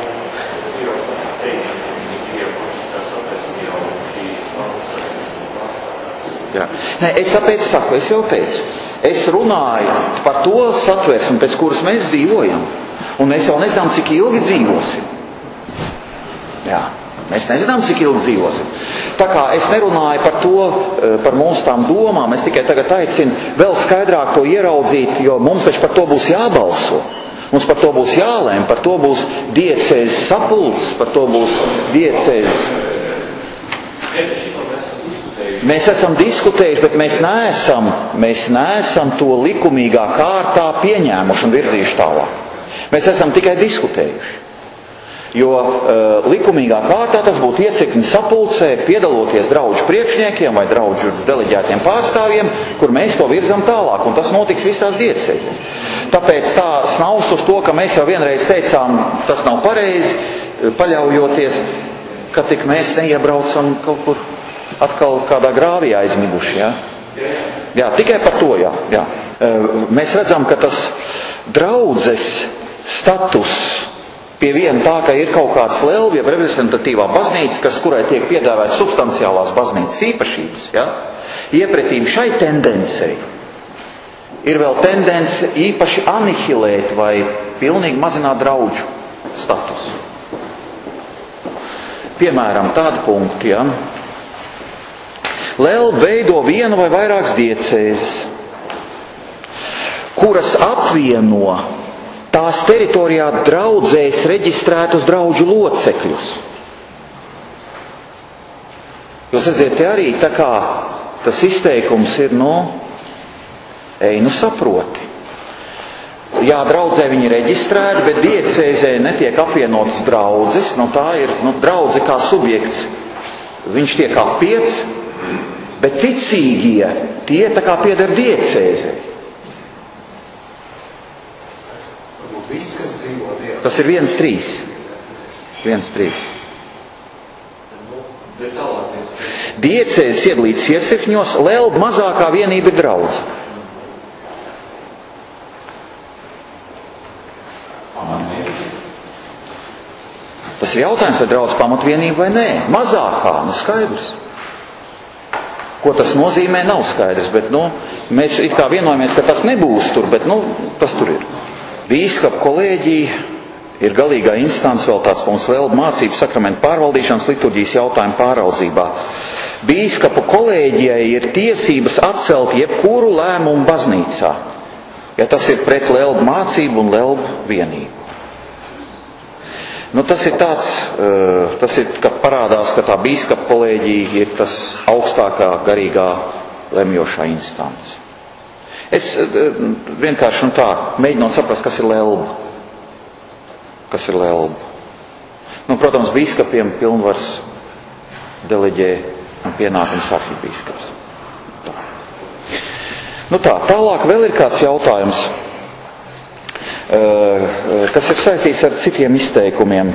Jā. Es tāpēc saku, es jau teicu. Es runāju par to satversmi, pēc kuras mēs dzīvojam. Un mēs jau nezinām, cik ilgi dzīvosim. Jā, mēs nezinām, cik ilgi dzīvosim. Tā kā es nerunāju par to, par mūsu tām domām, es tikai tagad aicinu vēl skaidrāk to ieraudzīt, jo mums taču par to būs jābalso. Mums par to būs jālēm, par to būs diecēzes sapulces, par to būs diecēzes. Mēs esam diskutējuši, bet mēs neesam to likumīgā kārtā pieņēmuši un virzījuši tālāk. Mēs esam tikai diskutējuši. Jo likumīgā kārtā tas būtu iecirkņu sapulcē, piedaloties draudžu priekšniekiem vai draudžu deleģētiem pārstāvjiem, kur mēs to virzam tālāk, un tas notiks visās diecēzēs. Tāpēc tā snaus uz to, ka mēs jau vienreiz teicām, tas nav pareizi, paļaujoties, ka tik mēs neiebraucam kaut kur atkal kādā grāvī aizmiguši. Jā, tikai par to, jā. Mēs redzam, ka tas draudzes status pie viena tā, ka ir kaut kāds lelbi, jeb reprezentatīvā baznīca, kurai tiek piedāvāts substanciālās baznīcas īpašības, iepretīm šai tendencei ir vēl tendence īpaši anihilēt vai pilnīgi mazināt draudžu statusu. Piemēram, tādi punkti, Lelba veido vienu vai vairākas diecēzes, kuras apvieno tās teritorijā draudzēs reģistrētus draudžu locekļus. Jūs redziet, te arī tā kā tas izteikums ir, saproti. Jā, draudzē viņi reģistrēti, bet diecēzē netiek apvienotas draudzes, tā ir, draudze kā subjekts, viņš tiek apiets, bet ticīgie, tie tā kā pieder diecēzē. Viss, kas dzīvo Dievs. Tas ir 1.3. 1.3. Diecēzes iedalītas iecirkņos, lelba mazākā vienība ir draudze. Tas ir jautājums, vai draudze pamatvienība vai nē. Mazākā, skaidrs. Ko tas nozīmē, nav skaidrs, bet mēs it kā vienojamies, ka tas nebūs tur, bet tas tur ir. Bīskapa kolēģija ir galīgā instance vēl tāds punkts Lelbu mācību sakramentu pārvaldīšanas liturģijas jautājumu pāraudzībā. Bīskapu kolēģijai ir tiesības atcelt jebkuru lēmumu baznīcā, ja tas ir pret Lelbu mācību un Lelbu vienību. Tas ir tāds, kad parādās, ka tā bīskapa kolēģija ir tas augstākā garīgā lemjošā instance. Es vienkārši tā mēģinot saprast, kas ir Lelba. Kas ir Lelba? Protams, bīskapiem pilnvars deleģē un pienākums arhibīskaps. Tālāk vēl ir kāds jautājums, kas ir saistīts ar citiem izteikumiem.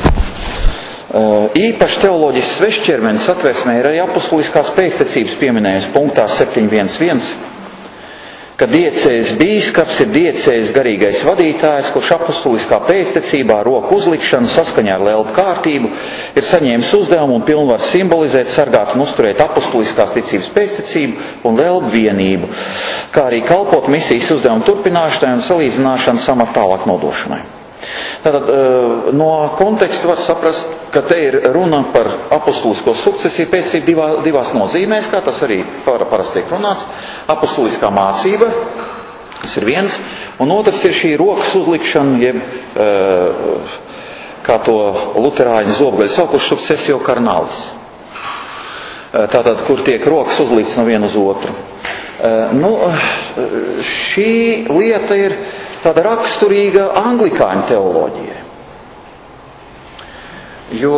Īpaši teoloģisks svešķermenis Satversmē ir arī apustuliskās pēctecības pieminējums punktā 7.1.1, ka diecējas bīskaps ir diecējas garīgais vadītājs, kurš apustuliskā pēctecībā roku uzlikšanu saskaņā ar Lelbu kārtību ir saņēmis uzdevumu un pilnvaru simbolizēt, sargāt un uzturēt apustuliskās ticības pēctecību un Lelbu vienību, kā arī kalpot misijas uzdevumu turpināšanai un salīdzināšanas amata tālāk nodošanai. Tātad no konteksta var saprast, ka te ir runa par apustulisko sukcesiju pēctecību divās nozīmēs, kā tas arī parasti tiek runāts. Apustuliskā mācība, tas ir viens, un otrs ir šī rokas uzlikšana, jeb, kā to luterāņu zobgaļi saukuši, successio carnalis. Tātad, kur tiek rokas uzlikts no vienu uz otru. Šī lieta ir tāda raksturīga anglikāņu teoloģijai. Jo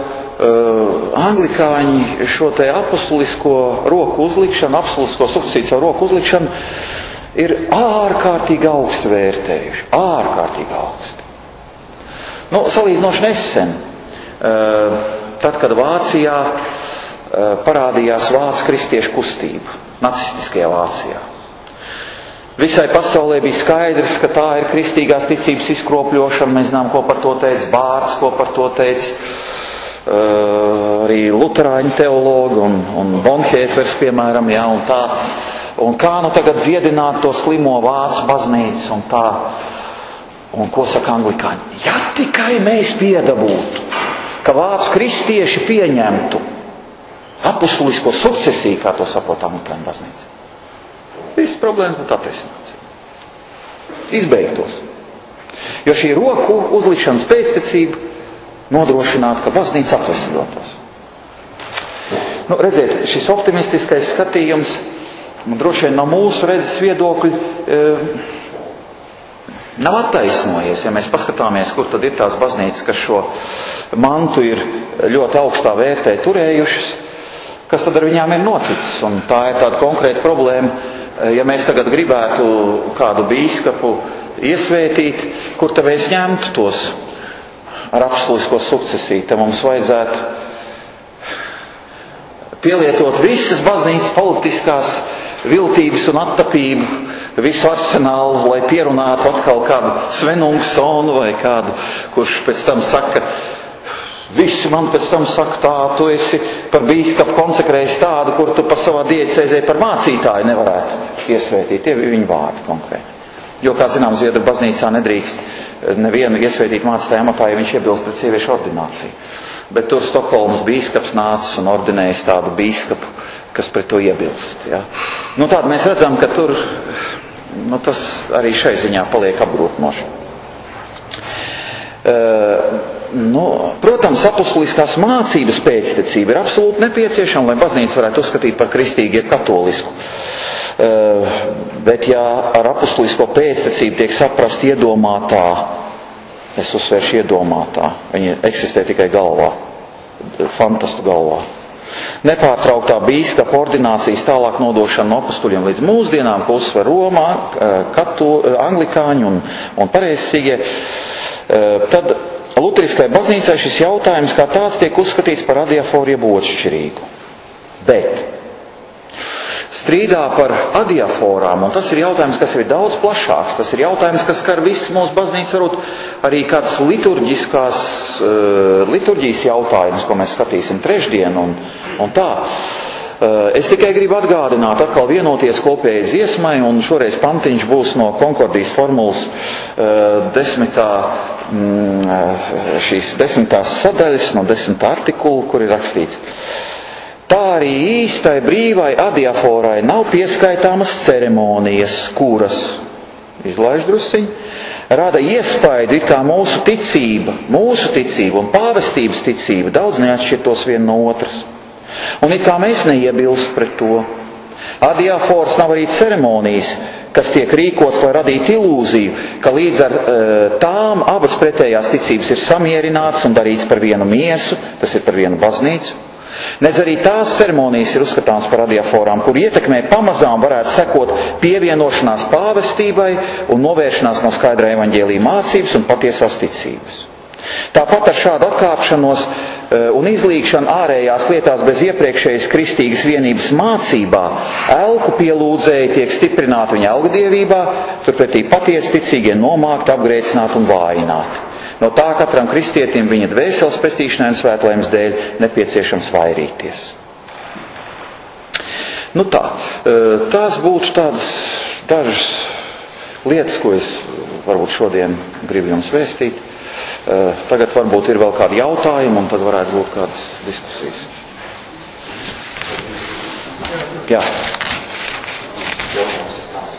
anglikāņi šo te apustulisko roku uzlikšanu, apustulisko sukcesiju caur roku uzlikšanu ir ārkārtīgi augstu vērtējuši. Ārkārtīgi augstu. Salīdzinoši nesen, tad, kad Vācijā parādījās vācu kristiešu kustība, nacistiskajā Vācijā. Visai pasaulē bija skaidrs, ka tā ir kristīgās ticības izkropļošana. Mēs zinām, ko par to teica Bārts, ko par to teica arī luterāņu teologi un Bonhētvers, piemēram, un tā. Un kā tagad dziedināt to slimo vācu baznīcu un tā. Un ko saka anglikāņi? Ja tikai mēs piedabūtu, ka vācu kristieši pieņemtu apustulisko sukcesiju, kā to saprot anglikāņu baznīca. Visas problēmas būtu atrisināts. Izbeigtos. Jo šī roku uzlikšanas pēctecība nodrošinātu, ka baznīca atvesļotos. Redziet, šis optimistiskais skatījums droši vien no mūsu redzes viedokļa nav attaisnojies. Ja mēs paskatāmies, kur tad ir tās baznīcas, kas šo mantu ir ļoti augstā vērtē turējušas, kas tad ar viņām ir noticis. Un tā ir tāda konkrēta problēma. Ja mēs tagad gribētu kādu bīskapu iesvētīt, kur tad mēs ņemtu tos ar apustulisko sukcesiju, tad mums vajadzētu pielietot visas baznīcas politiskās viltības un attapību, visu arsenālu, lai pierunātu atkal kādu Svenungsonu vai kādu, kurš pēc tam saka, visi man pēc tam saka tā, tu esi par bīskapu konsekrējis tādu, kur tu pa savā diecēzē par mācītāju nevarētu iesvētīt. Tie ir viņa vārdi konkrēti. Jo, kā zinām, Zviedru baznīcā nedrīkst nevienu iesvētīt mācītāju amatā, ja viņš iebilst pret sieviešu ordināciju. Bet tur Stokholmas bīskaps nācis un ordinējis tādu bīskapu, kas pret to iebilst. Ja? Tāda mēs redzam, ka tur tas arī šai ziņā paliek apgrūtinoši. Protams, apustuliskās mācības pēctecība ir absolūti nepieciešama, lai baznīca varētu uzskatīt par kristīgu jeb katolisku. Bet ja ar apustulisko pēctecību tiek saprast iedomātā, es uzsvēršu iedomātā, viņa eksistē tikai galvā, fantastu galvā. Nepārtrauktā bīskapa ordinācijas tālāk nodošana no apustuļiem līdz mūsdienām, ko uzsver Romā, anglikāņi un pareizsīgie, tad luteriskajai baznīcai šis jautājums kā tāds tiek uzskatīts par adiaforu jeb otršķirīgu. Bet strīdā par adiaforām, un tas ir jautājums, kas ir daudz plašāks, tas ir jautājums, kas skar visu mūsu baznīcu, varbūt arī kāds liturģijas jautājums, ko mēs skatīsim trešdien un tā. Es tikai gribu atgādināt, atkal vienoties kopēji dziesmai, un šoreiz pantiņš būs no Konkordijas formulas 10. šīs 10. sadaļas, no 10. artikula, kur ir rakstīts. Tā arī īstai brīvai adiaforai nav pieskaitāmas ceremonijas, kuras, izlaiž drusiņ, rada iespaidu, it kā mūsu ticība un pāvestības ticība daudz neatšķirtos viena no otras. Un it kā mēs neiebilst pret to. Adiafors nav arī ceremonijas, kas tiek rīkots, lai radītu ilūziju, ka līdz ar tām abas pretējās ticības ir samierināts un darīts par vienu miesu, tas ir par vienu baznīcu. Nedz arī tās ceremonijas ir uzskatāmas par adiaforām, kur ietekmē pamazām varētu sekot pievienošanās pāvestībai un novēršanās no skaidrā evaņģēlija mācības un patiesās ticības. Tāpat ar šādu atkāpšanos un izlīgšanu ārējās lietās bez iepriekšējas kristīgas vienības mācībā, elku pielūdzēji tiek stiprināti viņa elgdievībā, turpretī patiesi ticīgie nomākti, apgrēcināti un vājināti. No tā katram kristietim viņa dvēseles pestīšanai un svētlaimes dēļ nepieciešams vairīties. Nu tā, tās būtu tādas dažas lietas, ko es varbūt šodien gribu jums vēstīt. Tagad varbūt ir vēl kādi jautājumi, un tad varētu būt kādas diskusijas. Jā. Jautājums ir tāds.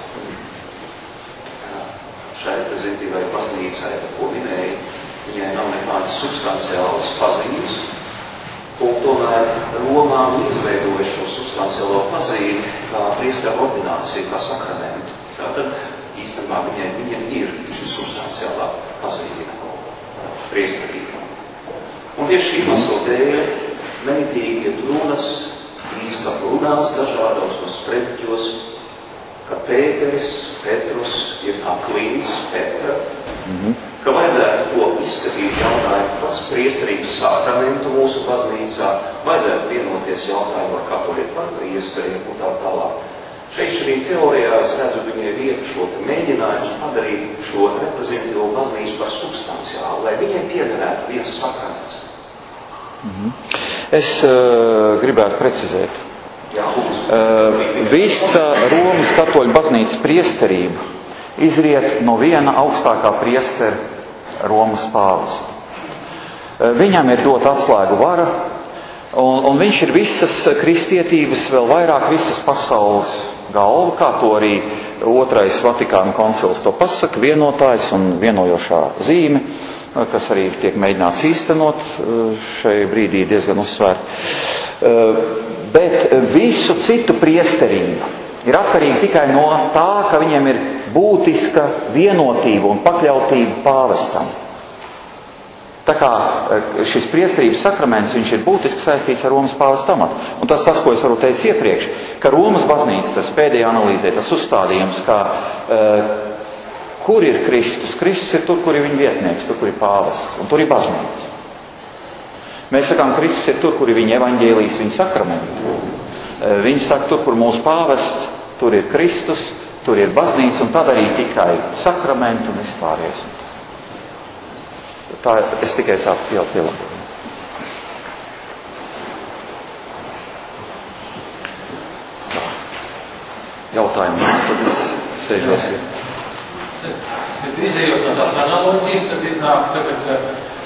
Šai reprezentīvai baznīcai, ko minēja, viņai nav nekādas substanciālas pazīmes, un tomēr Romā izveidoja šo substanciālo pazīmi kā priestera ordināciju, kā sakramentu. Tātad īstenībā viņai ir šī substanciālā pazīme. Priesterība. Un tieši šī iemesla dēļ nemitīgi ir runas, bīskapu runās dažādos sprediķos, ka Petrus ir kā klīns Petra, ka vajadzētu to izskatīt jautājumu pats priesterības sakramentu mūsu baznīcā, vajadzētu vienoties jautājumu ar katoliem par priesteriem un tā tālāk. Šeit šī teorijā es redzu viņai vietu šo mēģinājumu padarīt šo reprezentatīvo baznīcu par substanciālu, lai viņai piederētu viens sakraments. Es gribētu precizēt. Visa Romas katoļu baznīcas priesterība izriet no viena augstākā priestera Romas pāvesta. Viņam ir dota atslēgu vara, un viņš ir visas kristietības, vēl vairāk visas pasaules galva, kā to arī otrais Vatikāna koncils to pasaka, vienotājs un vienojošā zīme, kas arī tiek mēģināts īstenot šai brīdī diezgan uzsvērt. Bet visu citu priesterību ir atkarīga tikai no tā, ka viņiem ir būtiska vienotība un pakļautība pāvestam. Tā kā šis priesterības sakraments, viņš ir būtiski saistīts ar Romas pāvesta amatu. Un tas, ko es varu teikt iepriekš, ka Romas baznīca, tas pēdējā analīzē, tas uzstādījums, ka kur ir Kristus? Kristus ir tur, kur ir viņa vietnieks, tur, kur ir pāvests, un tur ir baznīca. Mēs sakām, Kristus ir tur, kur ir viņa evaņģēlijas, viņa sakramenti. Viņi saka, tur, kur mūsu pāvests, tur ir Kristus, tur ir baznīca, un tad arī tikai sakramenti un vispārējais. Tā es tikai tā pielaboju. Jautājumi, tad es sēžos. Bet izējot no tās analoģijas, tad iznāk tagad,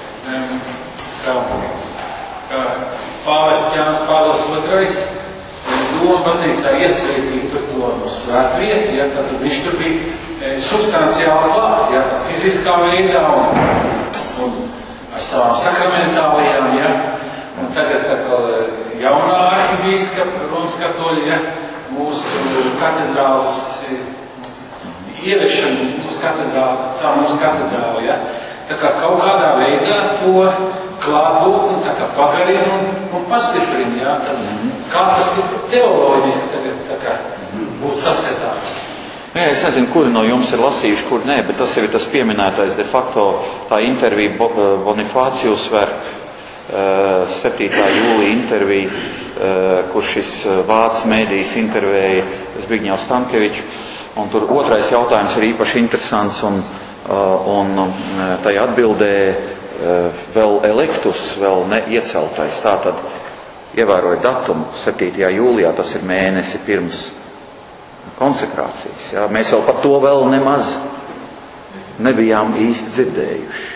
ka pāvests Jānis Pāvils II doma baznīcā iesveitīt tur to svētvietu, ja, tad viņš tur bija substanciāli klāt, ja, tā fiziskā veidā un ar savām sakramentālijām, ja. Un tagad jaunā arhibīskapa Romas katoļa, ja, mūsu katedrāles ieviešana mūsu katedrāli, ja. Tā kā kaut kādā veidā to klātbūtni tā kā pagarina un pastiprina, ja. Tad, kā tas teoloģiski tagad tā kā būtu saskatāms? Nē, es nezinu, kuri no jums ir lasījuši, kur nē, bet tas jau ir tas pieminētais de facto tā intervija Bonifācijus verk, 7. jūlija intervija, kur šis vācu mēdījis intervēja Zbigņevs Stankeviču, un tur otrais jautājums ir īpaši interesants, un tajā atbildē vēl elektus, vēl neieceltais. Tātad ievēroju datumu, 7. jūlijā, tas ir mēnesi pirms konsekrācijas. Jā. Mēs jau par to vēl nemaz nebijām īsti dzirdējuši.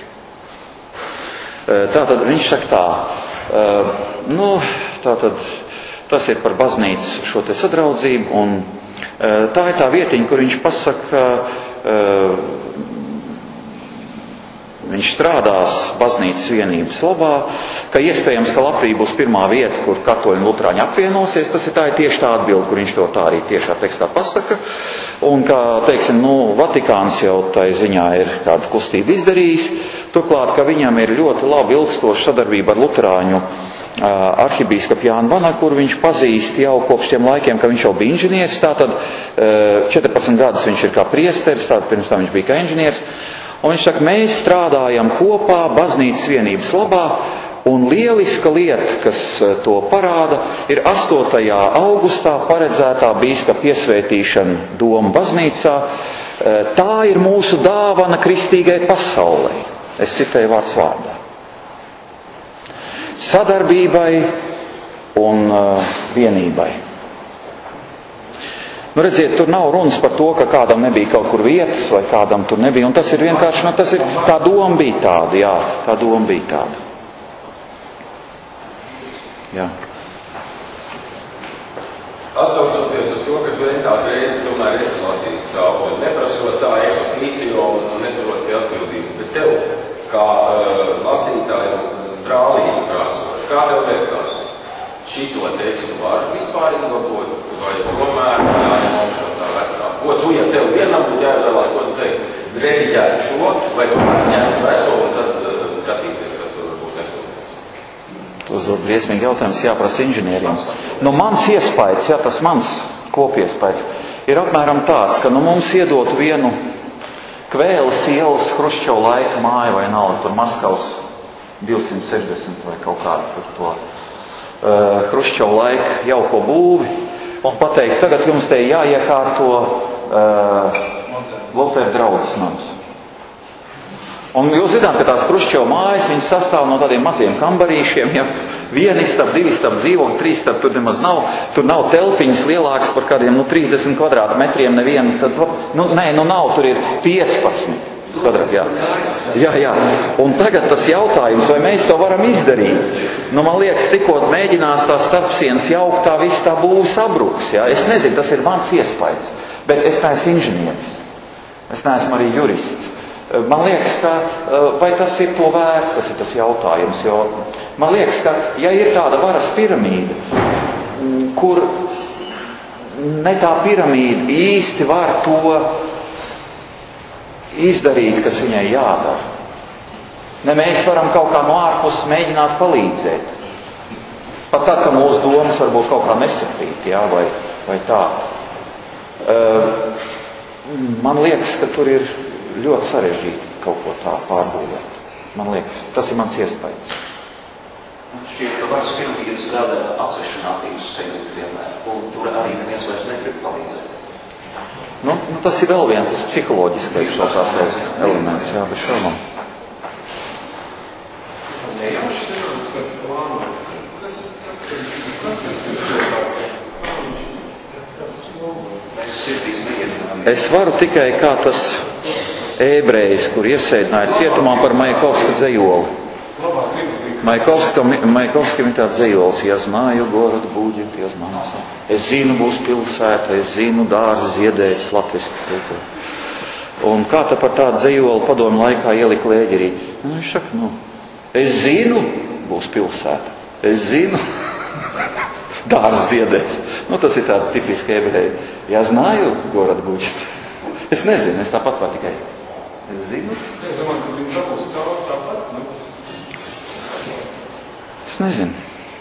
Tātad viņš saka tā, tātad tas ir par baznīcu šo te sadraudzību, un tā ir tā vietiņa, kur viņš pasaka, viņš strādās baznīcas vienības labā, ka iespējams, ka Latvija būs pirmā vieta, kur katoļi un luterāņi apvienosies. Tas ir tieši tā atbilde, kur viņš to tā arī tiešā tekstā pasaka. Un kā, teiksim, Vatikāns jau tai ziņā ir kādu kustību izdarījis. Turklāt, ka viņam ir ļoti labi ilgstoša sadarbība ar luterāņu arhibīskapu Jānu Vanagu, kur viņš pazīst jau kopš tiem laikiem, ka viņš jau bija inženieris. Tātad 14 gadus viņš ir kā priesteris, tātad pirms tam viņš bija kā inženieris. Un viņš saka, mēs strādājam kopā baznīcas vienības labā, un lieliska lieta, kas to parāda, ir 8. augustā paredzētā bīskapa piesvētīšana Doma baznīcā. Tā ir mūsu dāvana kristīgai pasaulē. Es citēju vārds vārdā. Sadarbībai un vienībai. Redziet, tur nav runas par to, ka kādam nebija kaut kur vietas, vai kādam tur nebija, un tas ir vienkārši, tā doma bija tāda, jā, tā doma bija tāda. Jā. Atsaucoties uz to, ka tu tās reizes tomēr esi lasījis savu, neprasot tā eksofīciju un neturot pie atbildību, bet tev, kā lasītājiem brālīgi prasot, kā tev liekas, šito tekstu var vispāringot, vai tomēr jāņemšot tā vecā? Ko tu, ja tev vienam būtu jāizvēlās, ko tu teikt? Rediģēt šo, vai tomēr ņemt veco un tad skatīties, kas tur varbūt neklūties? Tas ir briesmīgi jautājums, jāprasa inženieriem. Mans iespējas, tas mans kopiespējas, ir apmēram tāds, ka mums iedotu vienu Kvēles ielas Hruščova laika māju vai nav, tur Maskavas 260 vai kaut kādu tur to Hruščova laika jauko būvi, un pateikt, tagad jums te jāiekārto Lutera draudzes nams. Un jūs zināt, ka tās Hruščova mājas, viņas sastāv no tādiem maziem kambarīšiem, ja viena istaba, divi istaba dzīvokļi, trīs istaba tur nemaz nav, tur nav telpiņas lielākas par kādiem 30 kvadrātmetriem nevienu, tad, nav, tur ir 15. Jā. Un tagad tas jautājums, vai mēs to varam izdarīt? Man liekas, tikko mēģinās tās starpsienas jaukt, tā viss tā būve sabruks. Jā. Es nezinu, tas ir mans iespējas, bet es neesmu inženieris. Es neesmu arī jurists. Man liekas, ka vai tas ir to vērts, tas ir tas jautājums, jo man liekas, ka ja ir tāda varas piramīda, kur ne tā piramīda īsti var to izdarīt, kas viņai jādara. Ne mēs varam kaut kā no ārpuses mēģināt palīdzēt. Pat tad, ka mūsu domas varbūt kaut kā nesakrīt, jā, vai tā. Man liekas, ka tur ir ļoti sarežģīti kaut ko tā pārbūvēt. Man liekas, tas ir mans iespējas. Man šķiet, ka varas piramīdas rada atsevišķinātības sajūtu vienmēr, un tur arī neviens vairs negrib palīdzēt. Tas ir vēl viens, tas psiholoģiskais kaut kāds elements, jā, bez šaubām. Es varu tikai kā tas ebrejs, kur iesēdināja cietumā par Majakovska dzejoli. Majakovskim ir tāds dzejols, ja znāju gorod būģit, ja znāju. Es zinu, būs pilsēta, es zinu, dārzi ziedēs latviski. Un kā te par tādu dzejoli padomu laikā ielika Lēģerī? Viņš saka, es zinu, būs pilsēta. Es zinu, dārzi ziedēs. Tas ir tāda tipiska ebreja. Ja znāju gorod būģit. Es nezinu, es tāpat var tikai. Es zinu. Es domāju, ka viņi dabūs caur tāpat, Es nezinu.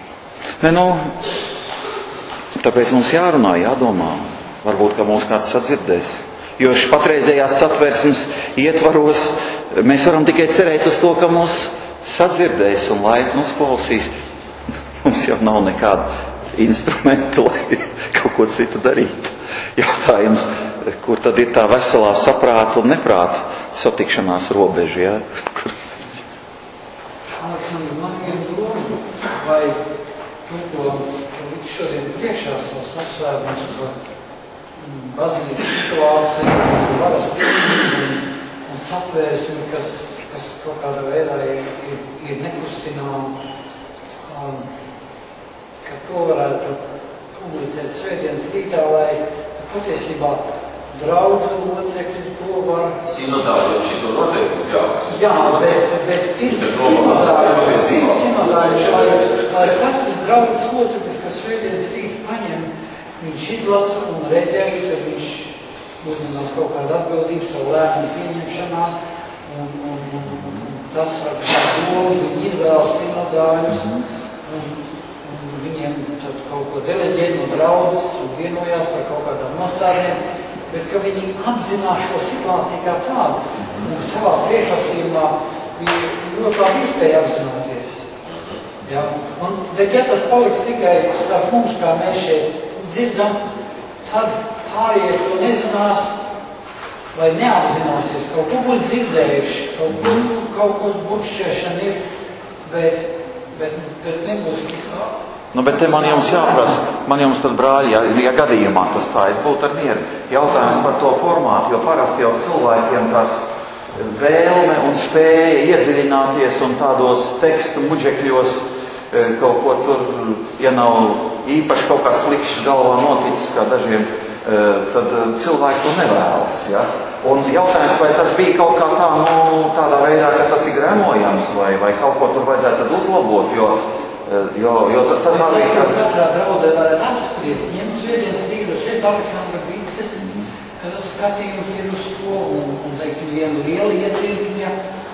Tāpēc mums jārunā, jādomā. Varbūt, ka mūs kāds sadzirdēs. Jo patreizējās satversmes ietvaros mēs varam tikai cerēt uz to, ka mūs sadzirdēs un laipni uzklausīs. Mums jau nav nekāda instrumenta, lai kaut ko citu darītu. Jautājums, kur tad ir tā veselā saprāta un neprāta satikšanās robeža, jā? Aleksandr, man ir doma, vai to, ko baznīcas situāciju, varas pieņemšanu un satvērsmi, kas kaut kādā veidā ir nekustināma, ka to varētu publicēt svētdienas rītā, lai patiesībā draudžu locekļi to var... Sinodāļi jau šito noteikums jāsaka. Jā, bet pirms sinodāļi, lai katrs draudžas loceklis, kas svētdienas rīt paņem, viņš izlasa un redzē, ka viņš uzņemās kaut kādu atbildību savu lēmumu pieņemšanā, un tas ar domu viņi izvēlas sinodāļus, un viņiem tad kaut ko deleģē no draudzes un vienojās ar kaut kādām nostādēm, bet ka viņi apzinās šo situāciju kā tādu, un savā priekšlasījumā ļoti labi iespēja apzināties. Ja? Bet ja tas paliks tikai starp mums, kā mēs šeit dzirdam, tad pārējie to nezinās vai neapzināsies. Kaut ko būs dzirdējuši, kaut ko buršķēšana ir, bet nebūs tik tā. Nu, bet te man jums jāprasa, man jums tad brāļi, ja gadījumā tas tā, es būtu ar mieru. Jautājums par to formātu, jo parasti jau cilvēkiem tās vēlme un spēja iedziļināties un tādos tekstu muģekļos kaut ko tur, ja nav īpaši kaut kāds klikšs galvā noticis, kā dažiem, tad cilvēki to nevēlas, ja? Un jautājums, vai tas bija kaut kā tā, tādā veidā, ka tas ir gremojams, vai kaut ko tur vajadzētu tad uzlabot, jo tad nav arī kāds... Katrā draudzē varētu apspriest, ņemt svētdienas rītu, šeit Aleksandra Bīces skatījums ir uz to, un teiksim, viena liela iecirkņa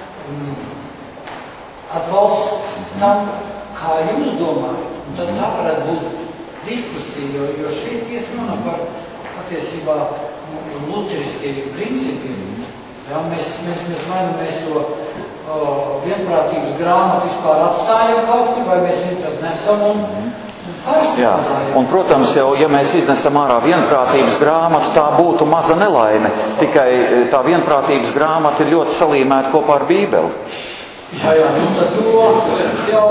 atbalsts tam, kā jūs domājat. Un tad tā varētu būt diskusija, jo šeit iet runa par patiesībā luteriskie principi. Ja, mēs to vienprātības grāmatu vispār atstājam kaut kur, vai mēs viņu tad nesam un pārstrādājam. Un, protams, jau, ja mēs iznesam ārā vienprātības grāmatu, tā būtu maza nelaime. Tikai tā vienprātības grāmata ir ļoti salīmēta kopā ar Bībeli. Jā, nu tad jau...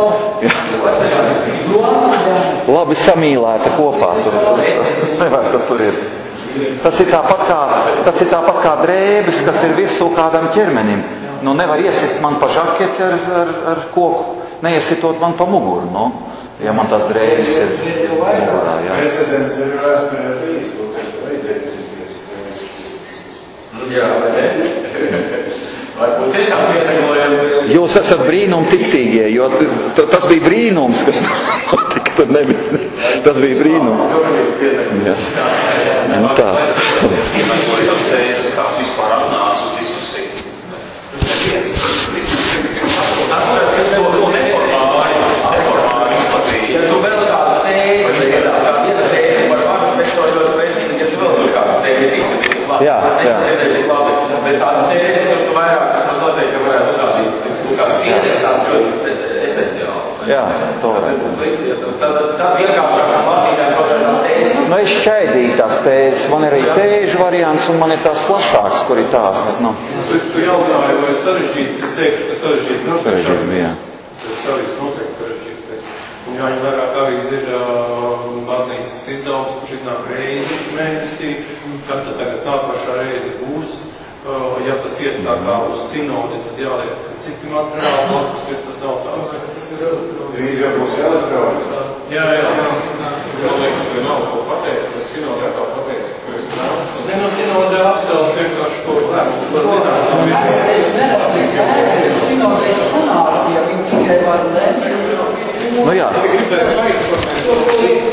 Labi samīlēta kopā. Nevajag, kas tur ir. Tas ir tāpat kā drēbes, kas ir virsū kādam ķermenim. Nu, nevar iesist man pa žaketi ar koku, neiesitot man pa muguru, nu, ja man tās drēbes ir mugurā, jā. Precedents ir vēsturē bijis, to, kas var identificēties. Jā, bet varbūt tiešām ietekmojam. Jūs esat brīnumticīgie, jo tas bija brīnums, kas notika, tad nebija. Tas bija brīnums. Jā. Nu tā. Kāds vispār atnāca uz diskusiju. To neformāli izplatīja. Ja tu vēl kādu tēzi, kā viena tēzi par varas vektoru ļoti precīzi, ja tu vēl tur kādu tēzi, tad ir klāt. Jā. Bet tādas tēzes, kur tu vairāk, tas noteikti varētu uzrādīt kādu pieredzi, tāds ļoti esenciāli. Jā, to varētu. Tad vienkāršāk lasītājs kaut kādās tēzes. Nu, es šķaidīju tās tēzes, man ir arī tēžu variants un man ir tās plašāks, kur ir tā, bet, nu. Tu jautāji, vai sarežģīts, es teikšu, ka sarežģīts noteikti. Sarežģīts, noteikti sarežģīts. Un jāņem vērā, kā arī ir baznīcas izdevums, kurš iznāk reizi mēnesī, kad tagad nākošā reize būs. Ja tas iet tā kā uz sinodi, tad jāliek citi materiāli, blakus ir tas nav tā. Tas ir drīz jau būs elektroniski. Jā. Man liekas, ka nav ko pateikt, bet sinodē tā pateikt, ka es nāc. Ne, no sinodē apcels vienkārši to lēmumu. Es nevaru sinodē sanākt, ja viņi tikai var lēmt. Nu jā.